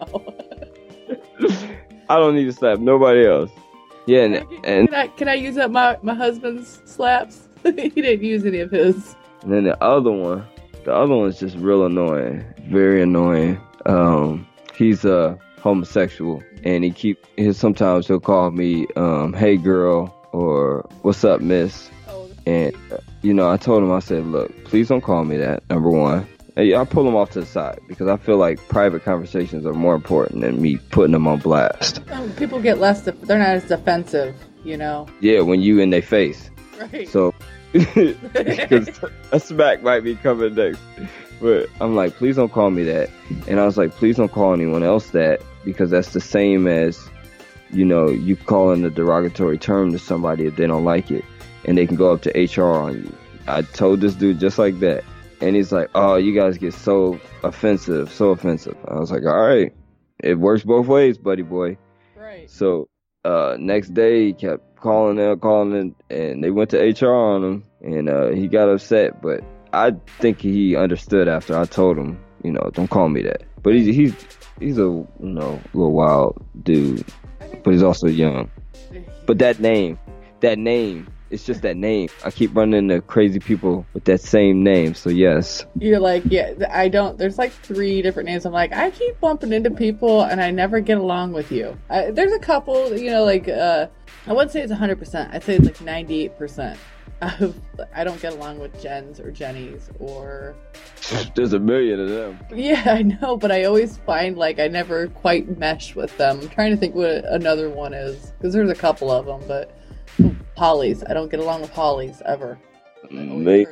I don't need to slap nobody else. Yeah, and, and can I can I use up my, my husband's slaps? He didn't use any of his. And then the other one, the other one's just real annoying, very annoying. Um, he's a homosexual, and he keep. He, sometimes he'll call me, um, "Hey girl," or "What's up, miss?" Oh. And uh, you know, I told him, I said, "Look, please don't call me that. Number one." I pull them off to the side because I feel like private conversations are more important than me putting them on blast. Um, people get less, def- they're not as defensive, you know? Yeah, when you in their face. Right. So, because a smack might be coming next. But I'm like, please don't call me that. And I was like, please don't call anyone else that, because that's the same as, you know, you calling a derogatory term to somebody if they don't like it. And they can go up to H R on you. I told this dude just like that. And he's like, oh, you guys get so offensive, so offensive. I was like, all right, it works both ways, buddy boy. Right. So uh, next day, he kept calling and calling, and, and they went to H R on him, and uh, he got upset. But I think he understood after I told him, you know, don't call me that. But he's he's he's a you know little wild dude, but he's also young. But that name, that name. It's just that name. I keep running into crazy people with that same name, so yes. You're like, yeah, I don't, there's like three different names. I'm like, I keep bumping into people and I never get along with you. I, there's a couple, you know, like, uh, I wouldn't say it's one hundred percent. I'd say it's like ninety-eight percent. Of, I don't get along with Jens or Jennies or... There's a million of them. Yeah, I know, but I always find like I never quite mesh with them. I'm trying to think what another one is, because there's a couple of them, but... Hollies. I don't get along with Hollies ever. Maybe,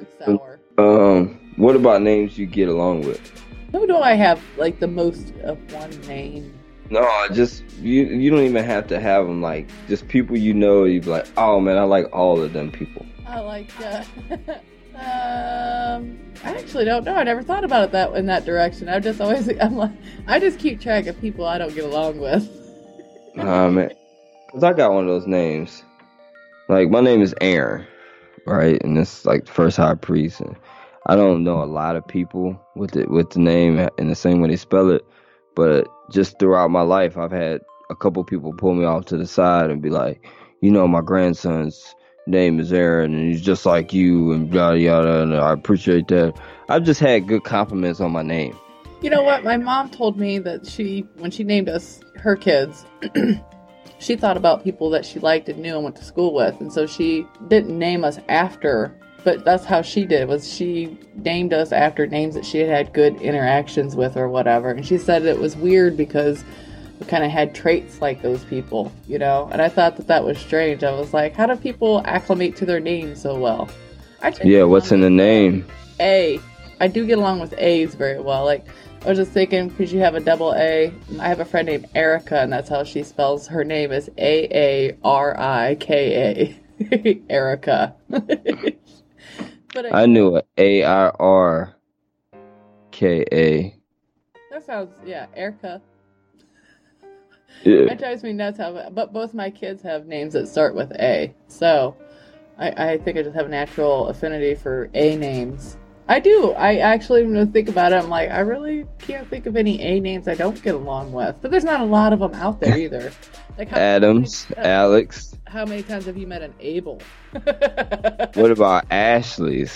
um, what about names you get along with? Who do I have like the most of one name? No, just you. You don't even have to have them. Like just people you know. You be like, oh man, I like all of them people. I like. Uh, um, I actually don't know. I never thought about it that in that direction. I just always. I'm like, I just keep track of people I don't get along with. Ah uh, man, cause I got one of those names. Like, my name is Aaron, right? And it's like the first high priest. And I don't know a lot of people with it, with the name in the same way they spell it. But just throughout my life, I've had a couple people pull me off to the side and be like, you know, my grandson's name is Aaron, and he's just like you, and yada, yada. And I appreciate that. I've just had good compliments on my name. You know what? My mom told me that she, when she named us, her kids... she thought about people that she liked and knew and went to school with, and so she didn't name us after, but that's how she did, was she named us after names that she had had good interactions with or whatever. And she said it was weird because we kind of had traits like those people, you know. And I thought that that was strange. I was like, how do people acclimate to their names so well? I yeah, what's in the name? A. I do get along with A's very well. Like, I was just thinking, because you have a double A, I have a friend named Erica, and that's how she spells her name, is A A R I K A. Erica. But I, I knew it. A R R K A. That sounds, yeah, Erica. Yeah. That drives me nuts how, but both my kids have names that start with A, so I, I think I just have a natural affinity for A names. I do. I actually, when I think about it, I'm like, I really can't think of any A names I don't get along with. But there's not a lot of them out there either. Like how Adams, many, uh, Alex. How many times have you met an Abel? What about Ashley's?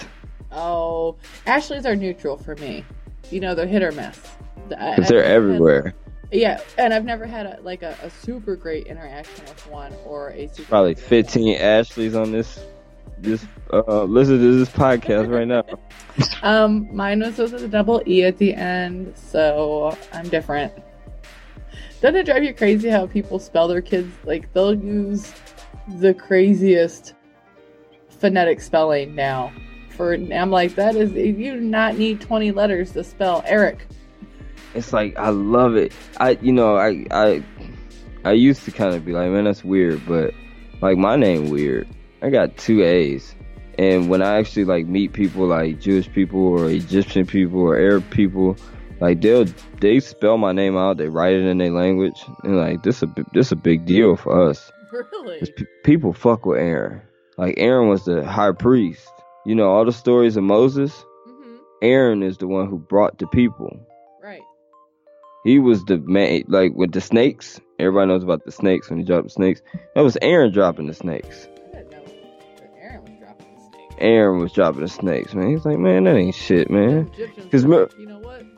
Oh, Ashleys are neutral for me. You know, they're hit or miss. Because they're everywhere. Had, yeah, and I've never had a, like a, a super great interaction with one or a super probably fifteen Ashleys on this this uh listen to this podcast right now. Um, mine was with a double E at the end, so I'm different. Doesn't it drive you crazy how people spell their kids? Like, they'll use the craziest phonetic spelling now. For I'm like, that is, you do not need twenty letters to spell Eric. It's like, I love it. I, you know, I, I, I used to kind of be like, man, that's weird, but like my name weird. I got two A's, and when I actually like meet people like Jewish people or Egyptian people or Arab people, like they'll they spell my name out, they write it in their language, and like this a this a big deal for us. Really? P- people fuck with Aaron. Like Aaron was the high priest. You know all the stories of Moses. Mm-hmm. Aaron is the one who brought the people. Right. He was the man, like with the snakes. Everybody knows about the snakes when he dropped the snakes. That was Aaron dropping the snakes. I didn't know that Aaron was dropping the snakes. Aaron was dropping the snakes, man. He's like, man, that ain't shit, man. Because me- you know what?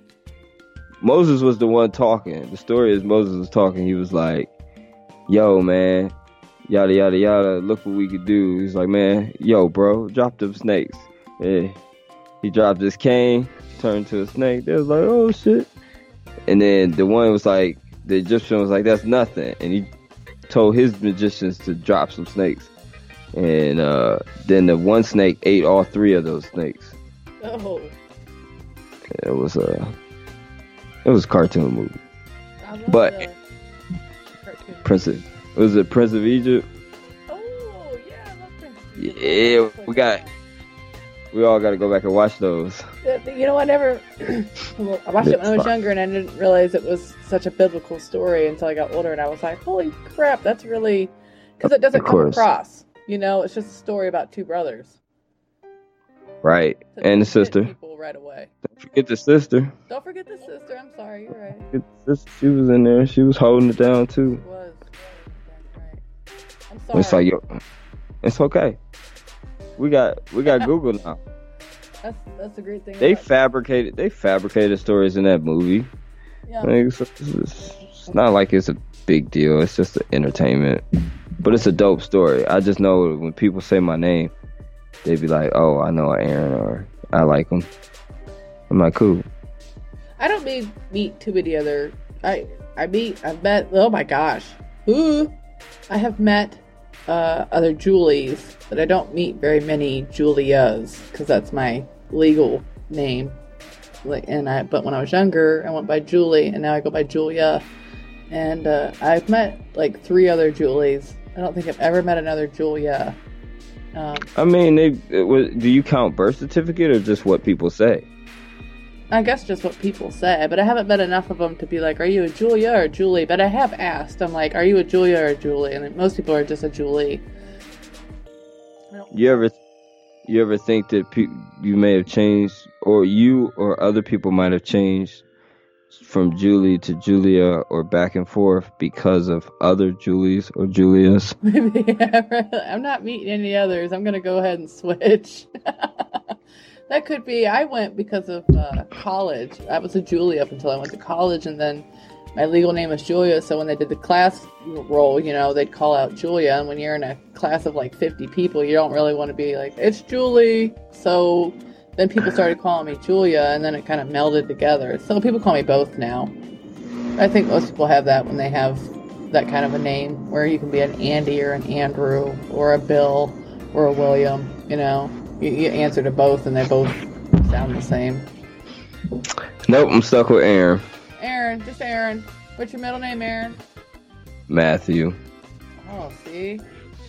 Moses was the one talking. The story is Moses was talking. He was like, yo, man, yada, yada, yada. Look what we could do. He's like, man, yo, bro, drop them snakes. Yeah. He dropped his cane, turned to a snake. They was like, oh, shit. And then the one was like, the Egyptian was like, that's nothing. And he told his magicians to drop some snakes. And uh, then the one snake ate all three of those snakes. Oh. It was a, uh, it was a cartoon movie. I love But the cartoon. Prince of, was it Prince of Egypt? Oh, yeah, I love Prince of Egypt. Yeah, we got, we all got to go back and watch those. You know, I never, well, I watched it when I was younger, and I didn't realize it was such a biblical story until I got older, and I was like, holy crap, that's really, because it doesn't Of come course. across, you know, it's just a story about two brothers. Right. So And the it hit sister. people right away. Don't forget the sister. Don't forget the sister, I'm sorry, you're right. Forget the sister. She was in there. She was holding it down too. It was, it was, that's right. I'm sorry. It's like, yo, it's okay. We got, we got Google now. That's, that's a great thing. They about it. fabricated, they fabricated stories in that movie. Yeah. Like, it's, it's, it's not like it's a big deal. It's just entertainment, but it's a dope story. I just know when people say my name, they be like, "Oh, I know Aaron," or "I like him." I'm like, "Cool." I don't meet meet too many other. I I meet. I've met. Oh my gosh. Ooh. I have met uh, other Julies, but I don't meet very many Julias because that's my legal name. Like, and I. But when I was younger, I went by Julie, and now I go by Julia. And uh, I've met like three other Julies. I don't think I've ever met another Julia. Um, I mean, they. It was, do you count birth certificate or just what people say? I guess just what people say, but I haven't met enough of them to be like, are you a Julia or a Julie? But I have asked. I'm like, are you a Julia or a Julie? And most people are just a Julie. I don't- You ever, you ever think that pe- you may have changed, or you or other people might have changed from Julie to Julia or back and forth because of other Julies or Julias? Maybe I'm not meeting any others. I'm gonna go ahead and switch. That could be. I went because of uh, college. I was a Julie up until I went to college, and then my legal name was Julia. So when they did the class roll, you know, they'd call out Julia. And when you're in a class of like fifty people, you don't really want to be like, it's Julie. So then people started calling me Julia, and then it kind of melded together. So people call me both now. I think most people have that when they have that kind of a name, where you can be an Andy or an Andrew or a Bill or a William, you know. You, you answer to both, and they both sound the same. Nope, I'm stuck with Aaron. Aaron, just Aaron. What's your middle name, Aaron? Matthew. Oh, see?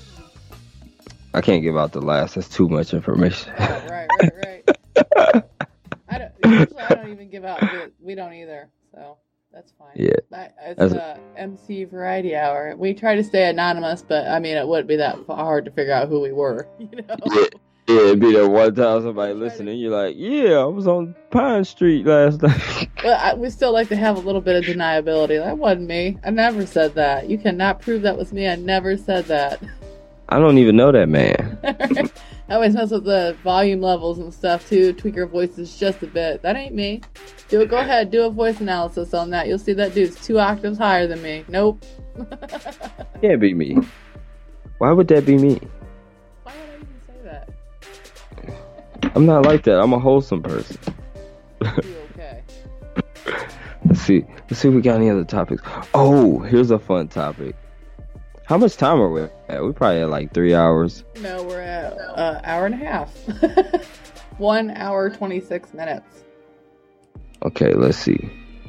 I can't give out the last. That's too much information. Oh, right, right, right. I don't, usually I don't even give out. We don't either, so that's fine. Yeah. I, it's That's- a M C Variety Hour. We try to stay anonymous, but I mean, it wouldn't be that hard to figure out who we were, you know? Yeah. Yeah, it'd be that one time somebody listening, you're like, yeah, I was on Pine Street last night. Well, I, we still like to have a little bit of deniability. That wasn't me. I never said that. You cannot prove that was me. I never said that. I don't even know that man. I always mess with the volume levels and stuff too. Tweak your voices just a bit. That ain't me. Do it. Go ahead. Do a voice analysis on that. You'll see that dude's two octaves higher than me. Nope. Can't be me. Why would that be me? Why would I even say that? I'm not like that. I'm a wholesome person. You okay? Let's see. Let's see if we got any other topics. Oh, here's a fun topic. How much time are we at? We probably at like three hours. No, we're at an uh, hour and a half. One hour, twenty-six minutes. Okay, let's see.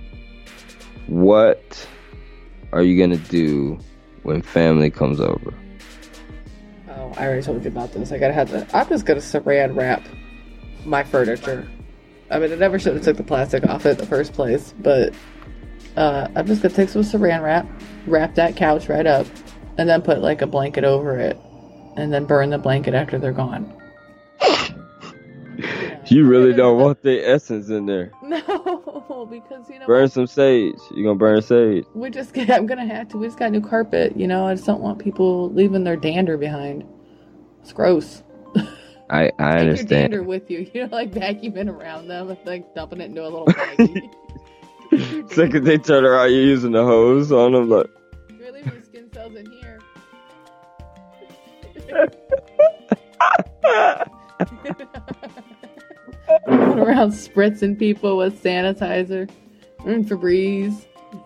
What are you gonna do when family comes over? Oh, I already told you about this. I gotta have to. I'm just gonna saran wrap my furniture. I mean, I never should have took the plastic off it in the first place, but uh, I'm just gonna take some saran wrap, wrap that couch right up, and then put like a blanket over it, and then burn the blanket after they're gone. You really don't want the essence in there. No, because you know burn some sage. You gonna burn sage? We just get. I'm gonna have to. We just got new carpet. You know, I just don't want people leaving their dander behind. It's gross. I I Take understand. your dander with you. You know, like vacuuming around them, and like dumping it into a little baggie. Second they turn around, you're using the hose on them. Like, You're leaving the skin cells in here. Going around spritzing people with sanitizer and Febreze.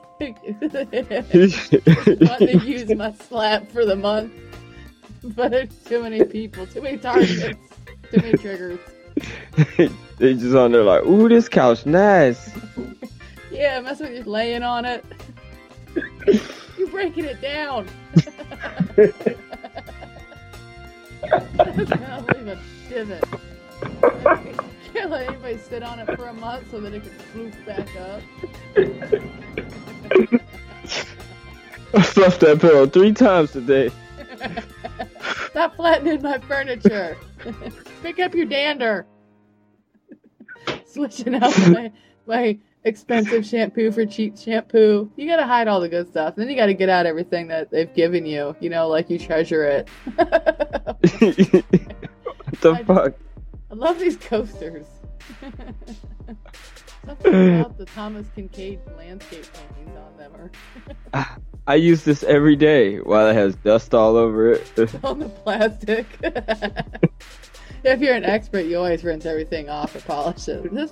Want to use my slap for the month, but there's too many people, too many targets, too many triggers. they just on there like, ooh, this couch nice. Yeah, mess with you laying on it. You're breaking it down. I'll leave a divot. Can't let anybody sit on it for a month so that it can floof back up. I fluffed that pillow three times today. Stop flattening my furniture. Pick up your dander. Switching out my, my expensive shampoo for cheap shampoo. You gotta hide all the good stuff. Then you gotta get out everything that they've given you. You know, like you treasure it. What the I fuck? Just, I love these coasters. Something about the Thomas Kincaid landscape paintings on them are I use this every day while it has dust all over it. on the plastic. If you're an expert, you always rinse everything off or polish it. Just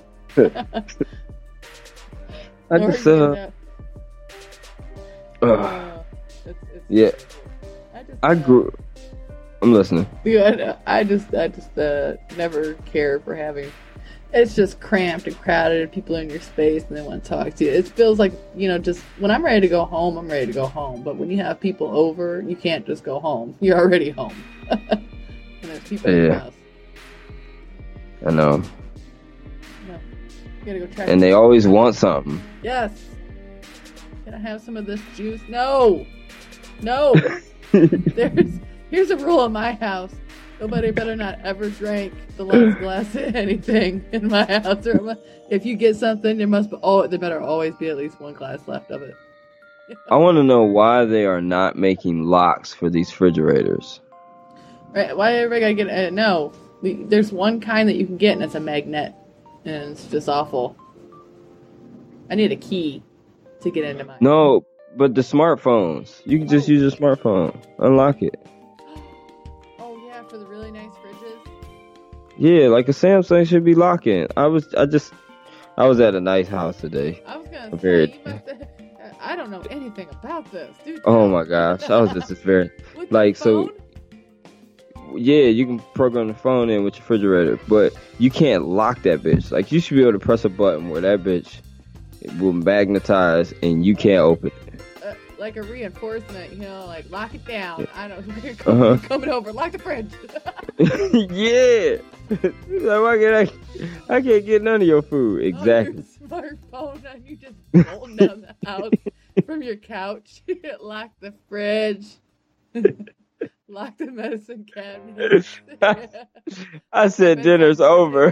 I or, just, you uh, know, uh, uh, it's, it's yeah. I just, I uh, grew. I'm listening. Yeah, I just, I just uh, never care for having. It's just cramped and crowded, and people in your space, and they want to talk to you. It feels like, you know, just when I'm ready to go home, I'm ready to go home. But when you have people over, you can't just go home. You're already home. And there's people in Yeah. your house. I know. No, you gotta go try. And they always want something. Yes. Can I have some of this juice? No. No. There's here's a rule in my house. Nobody better not ever drink the last glass of anything in my house. Or if you get something, there must be oh, there better always be at least one glass left of it. I want to know why they are not making locks for these refrigerators. Right? Why everybody gotta get? Uh, no, we, there's one kind that you can get, and it's a magnet, and it's just awful. I need a key to get into my. No, but the smartphones. You can just use your smartphone. Unlock it. Oh yeah, for the really nice fridges. Yeah, like a Samsung should be locking. I was, I just, I was at a nice house today. I was gonna A say, very- you must have, I don't know anything about this, dude. Oh my gosh, I was just, just very, With like, the so- phone? yeah, you can program the phone in with your refrigerator, but you can't lock that bitch. Like, you should be able to press a button where that bitch will magnetize and you can't open it. Uh, like a reinforcement, you know, like lock it down. I don't. You're coming, Uh-huh. you're coming over. Lock the fridge. Yeah. Like, why can't I, I can't get none of your food. Exactly. On your smartphone, and you just rolling down the house from your couch. Lock the fridge. Lock the medicine cabinet. I said dinner's over.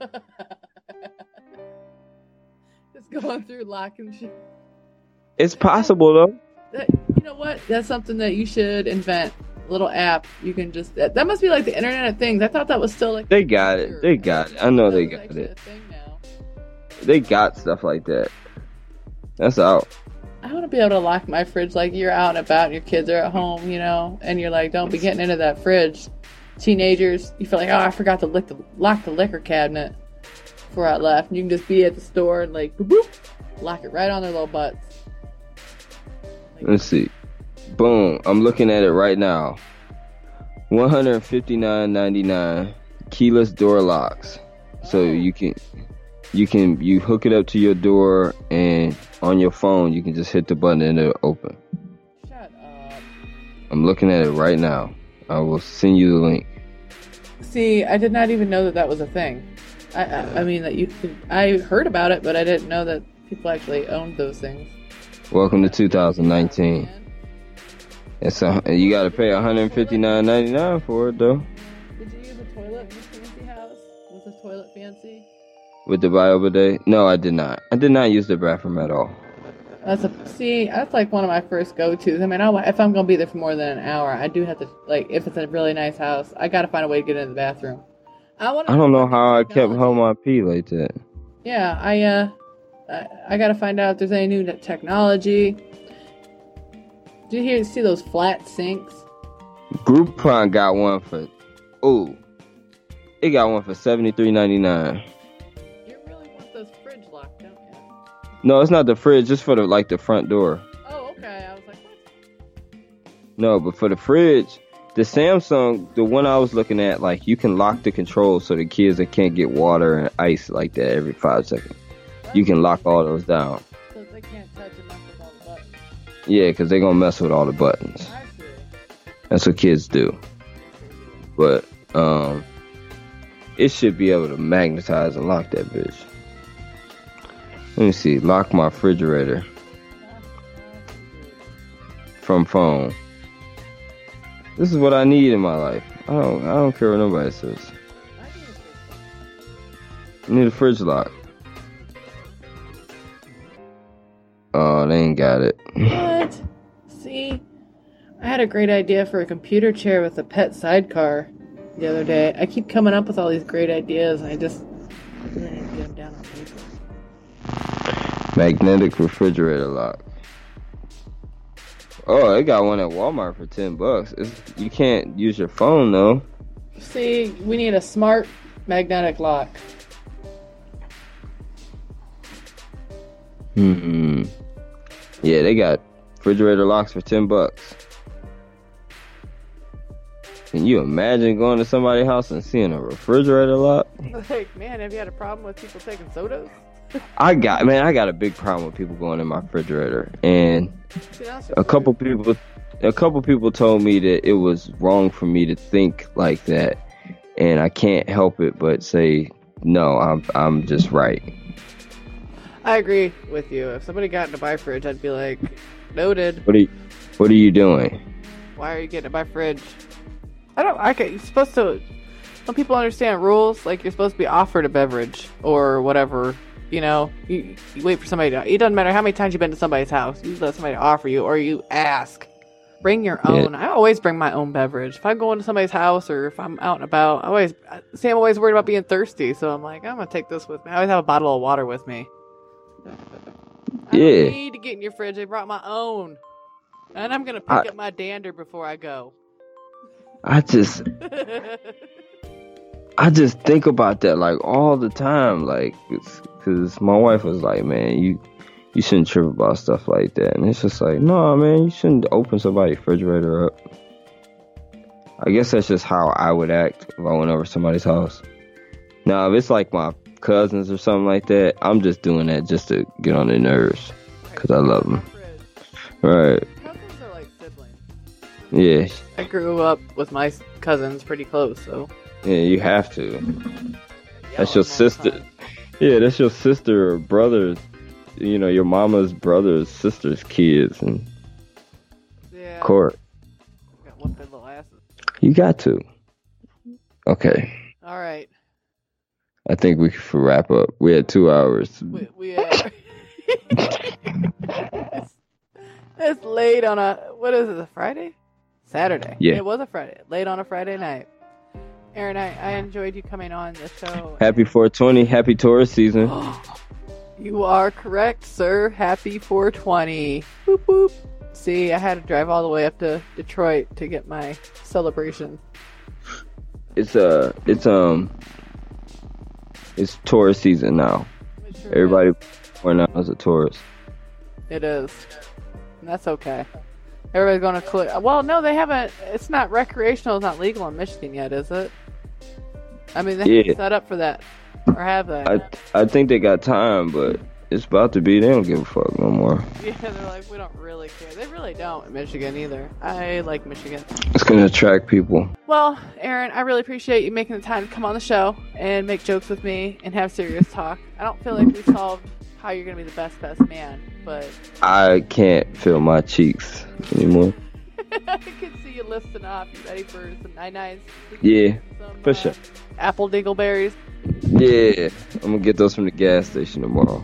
Just going through locking shit. It's possible though. That, you know what? That's something that you should invent. little app. You can just that, that must be like the Internet of Things. I thought that was still like They got it. They got it. I know they got actually it. a thing now. They got stuff like that. That's out. I want to be able to lock my fridge like you're out and about and your kids are at home, you know, and you're like, don't be getting into that fridge. Teenagers, you feel like, oh, I forgot to lick the, lock the liquor cabinet before I left. And you can just be at the store and like, boop, boop, lock it right on their little butts. Like, Let's see. Boom. I'm looking at it right now. one hundred fifty-nine ninety-nine keyless door locks. So Oh. you can you can you hook it up to your door, and on your phone you can just hit the button and it'll open. Shut up. I'm looking at it right now. I will send you the link. See, I did not even know that that was a thing. I, I, I mean, that you could, I heard about it, but I didn't know that people actually owned those things. Welcome to two thousand nineteen. It's a, you got to pay one hundred fifty-nine ninety-nine for it though. Did you use a toilet in this fancy house? Was the toilet fancy? With the bio bidet? No, I did not. I did not use the bathroom at all. That's a see. That's like one of my first go-tos. I mean, I'll, if I'm gonna be there for more than an hour, I do have to like. If it's a really nice house, I gotta find a way to get into the bathroom. I want. I don't know how I kept home my pee like that. Yeah, I uh, I, I gotta find out if there's any new technology. Did you hear see those flat sinks? Groupon got one for, ooh, it got one for seventy-three ninety-nine. You really want those fridge locked, don't you? No, it's not the fridge, just for the like the front door. Oh, okay. I was like, what? No, but for the fridge, the Samsung, the one I was looking at, like you can lock the controls so the kids that can't get water and ice like that every five seconds. You can lock all those down. So they can't touch and mess with all the buttons. Yeah, because they're gonna mess with all the buttons. I see. That's what kids do. But um, it should be able to magnetize and lock that bitch. Let me see. Lock my refrigerator from phone. This is what I need in my life. I don't. I don't care what nobody says. I need a fridge lock. Oh, they ain't got it. What? See? I had a great idea for a computer chair with a pet sidecar the other day. I keep coming up with all these great ideas, and I just really need to get them down on paper. Magnetic refrigerator lock. Oh, they got one at Walmart for ten bucks. It's, you can't use your phone though. See, we need a smart magnetic lock. Hmm. Yeah, they got refrigerator locks for ten bucks. Can you imagine going to somebody's house and seeing a refrigerator lock? Like, man, have you had a problem with people taking sodas? I got, man, I got a big problem with people going in my refrigerator, and See, that's a couple people, a couple people told me that it was wrong for me to think like that, and I can't help it but say no. I'm, I'm just right. I agree with you. If somebody got into my fridge, I'd be like, noted. What are you, what are you doing? Why are you getting in my fridge? I don't. I can, you're supposed to. When people understand rules, like you're supposed to be offered a beverage or whatever. You know, you, you wait for somebody to. It doesn't matter how many times you've been to somebody's house. You let somebody offer you, or you ask. Bring your own. Yeah. I always bring my own beverage. If I go into somebody's house or if I'm out and about, I always. See, I'm always worried about being thirsty, so I'm like, I'm gonna take this with me. I always have a bottle of water with me. I Yeah. don't need to get in your fridge. I brought my own, and I'm gonna pick I- up my dander before I go. I just, I just think about that like all the time, like, because my wife was like, man, you, you shouldn't trip about stuff like that, and it's just like, no, man, you shouldn't open somebody's refrigerator up. I guess that's just how I would act if I went over somebody's house. Now, if it's like my cousins or something like that, I'm just doing that just to get on their nerves, because I love them. Right? Cousins are like siblings. Yeah, I grew up with my cousins pretty close, so. yeah, you have to. That's Yell your at them all the sister. time. Yeah, that's your sister or brother. You know, your mama's brother's sister's kids, and Yeah. court. Got whooped their little asses. You got to. Okay, All right. I think we can wrap up. We had two hours. We, we are. it's, it's late on a, what is it, a Friday? Saturday. Yeah. It was a Friday. Late on a Friday night. Aaron, I, I enjoyed you coming on the show. Happy four twenty. Happy tourist season. You are correct, sir. Happy four twenty. Boop, boop. See, I had to drive all the way up to Detroit to get my celebration. It's uh, it's um, it's tourist season now. It sure Everybody is. born now is a tourist. It is. And that's okay. Everybody's going to clear. Well, no, they haven't. It's not recreational. It's not legal in Michigan yet, is it? I mean, they Yeah. haven't set up for that. Or have they? I I think they got time, but it's about to be. They don't give a fuck no more. Yeah, they're like, we don't really care. They really don't in Michigan either. I like Michigan. It's gonna attract people. Well, Aaron, I really appreciate you making the time to come on the show and make jokes with me and have serious talk. I don't feel like we solved how you're going to be the best best man, but I can't feel my cheeks anymore. I can see you listing off. You ready for some nine-nines? Yeah, Some, for uh, sure. Apple dingleberries? Yeah, I'm gonna get those from the gas station tomorrow.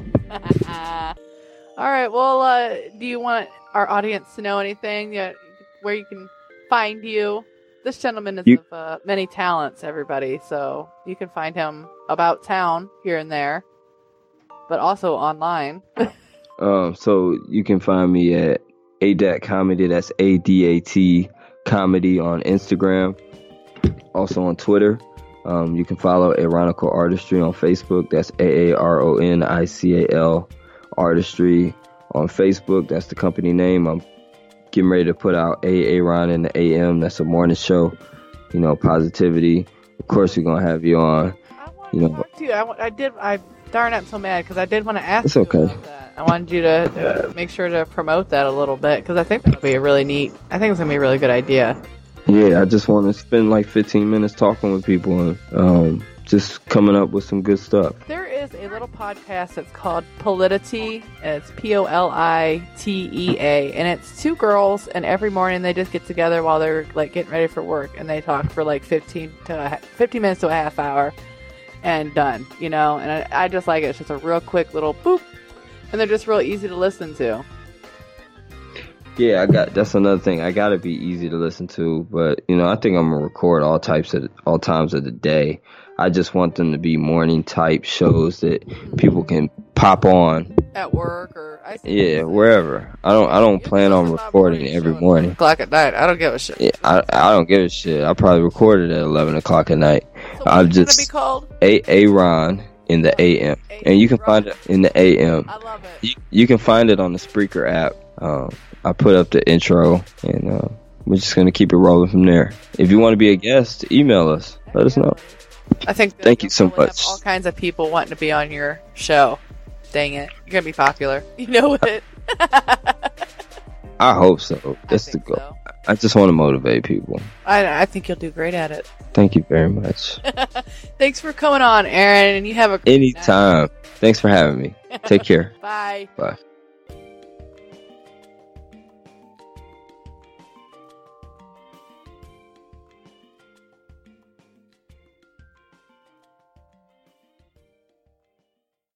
All right, well, uh, do you want our audience to know anything that, where you can find you? This gentleman is You- of uh, many talents, everybody, so you can find him about town here and there, but also online. Um, so you can find me at A D A T Comedy. That's A D A T Comedy on Instagram. Also on Twitter. Um, you can follow Aaronical Artistry on Facebook. That's A A R O N I C A L Artistry on Facebook. That's the company name. I'm getting ready to put out A Aaron in the A M. That's a morning show. You know, positivity. Of course, we're gonna have you on. I want You to know- talk to you. I, wa- I did. I darn, I'm so mad because I did want to ask It's you okay. about that. I wanted you to uh, make sure to promote that a little bit because I think that'll be a really neat. I think it's gonna be a really good idea. Yeah, I just want to spend like fifteen minutes talking with people and um, just coming up with some good stuff. There is a little podcast that's called Polity. And it's P O L I T E A, and it's two girls, and every morning they just get together while they're like getting ready for work, and they talk for like fifteen to a, ha- fifteen minutes to a half hour, and done. You know, and I, I just like it. It's just a real quick little boop, and they're just real easy to listen to. Yeah, I got that's another thing. I gotta be easy to listen to, but you know, I think I'm gonna record all types of all times of the day. I just want them to be morning type shows that people can pop on. At work or I see Yeah, wherever. I don't I don't You plan can on listen to my recording morning every show at morning. O'clock at night. I don't give a shit. Yeah, I I don't give a shit. I probably recorded at eleven o'clock at night. So I'm what's it just gonna be called? A Aaron in the A M, and you can find it in the A M. I love it. You, you can find it on the Spreaker app. Um, I put up the intro, and uh, we're just gonna keep it rolling from there. If you want to be a guest, email us. Let us know. I think. that Thank you you'll so probably have much. all kinds of people wanting to be on your show. Dang it, you're gonna be popular. You know it. I hope so. I That's the think goal. so. I just want to motivate people. I, I think you'll do great at it. Thank you very much. Thanks for coming on, Aaron, and you have a great night. Anytime. Thanks for having me. Take care. Bye. Bye.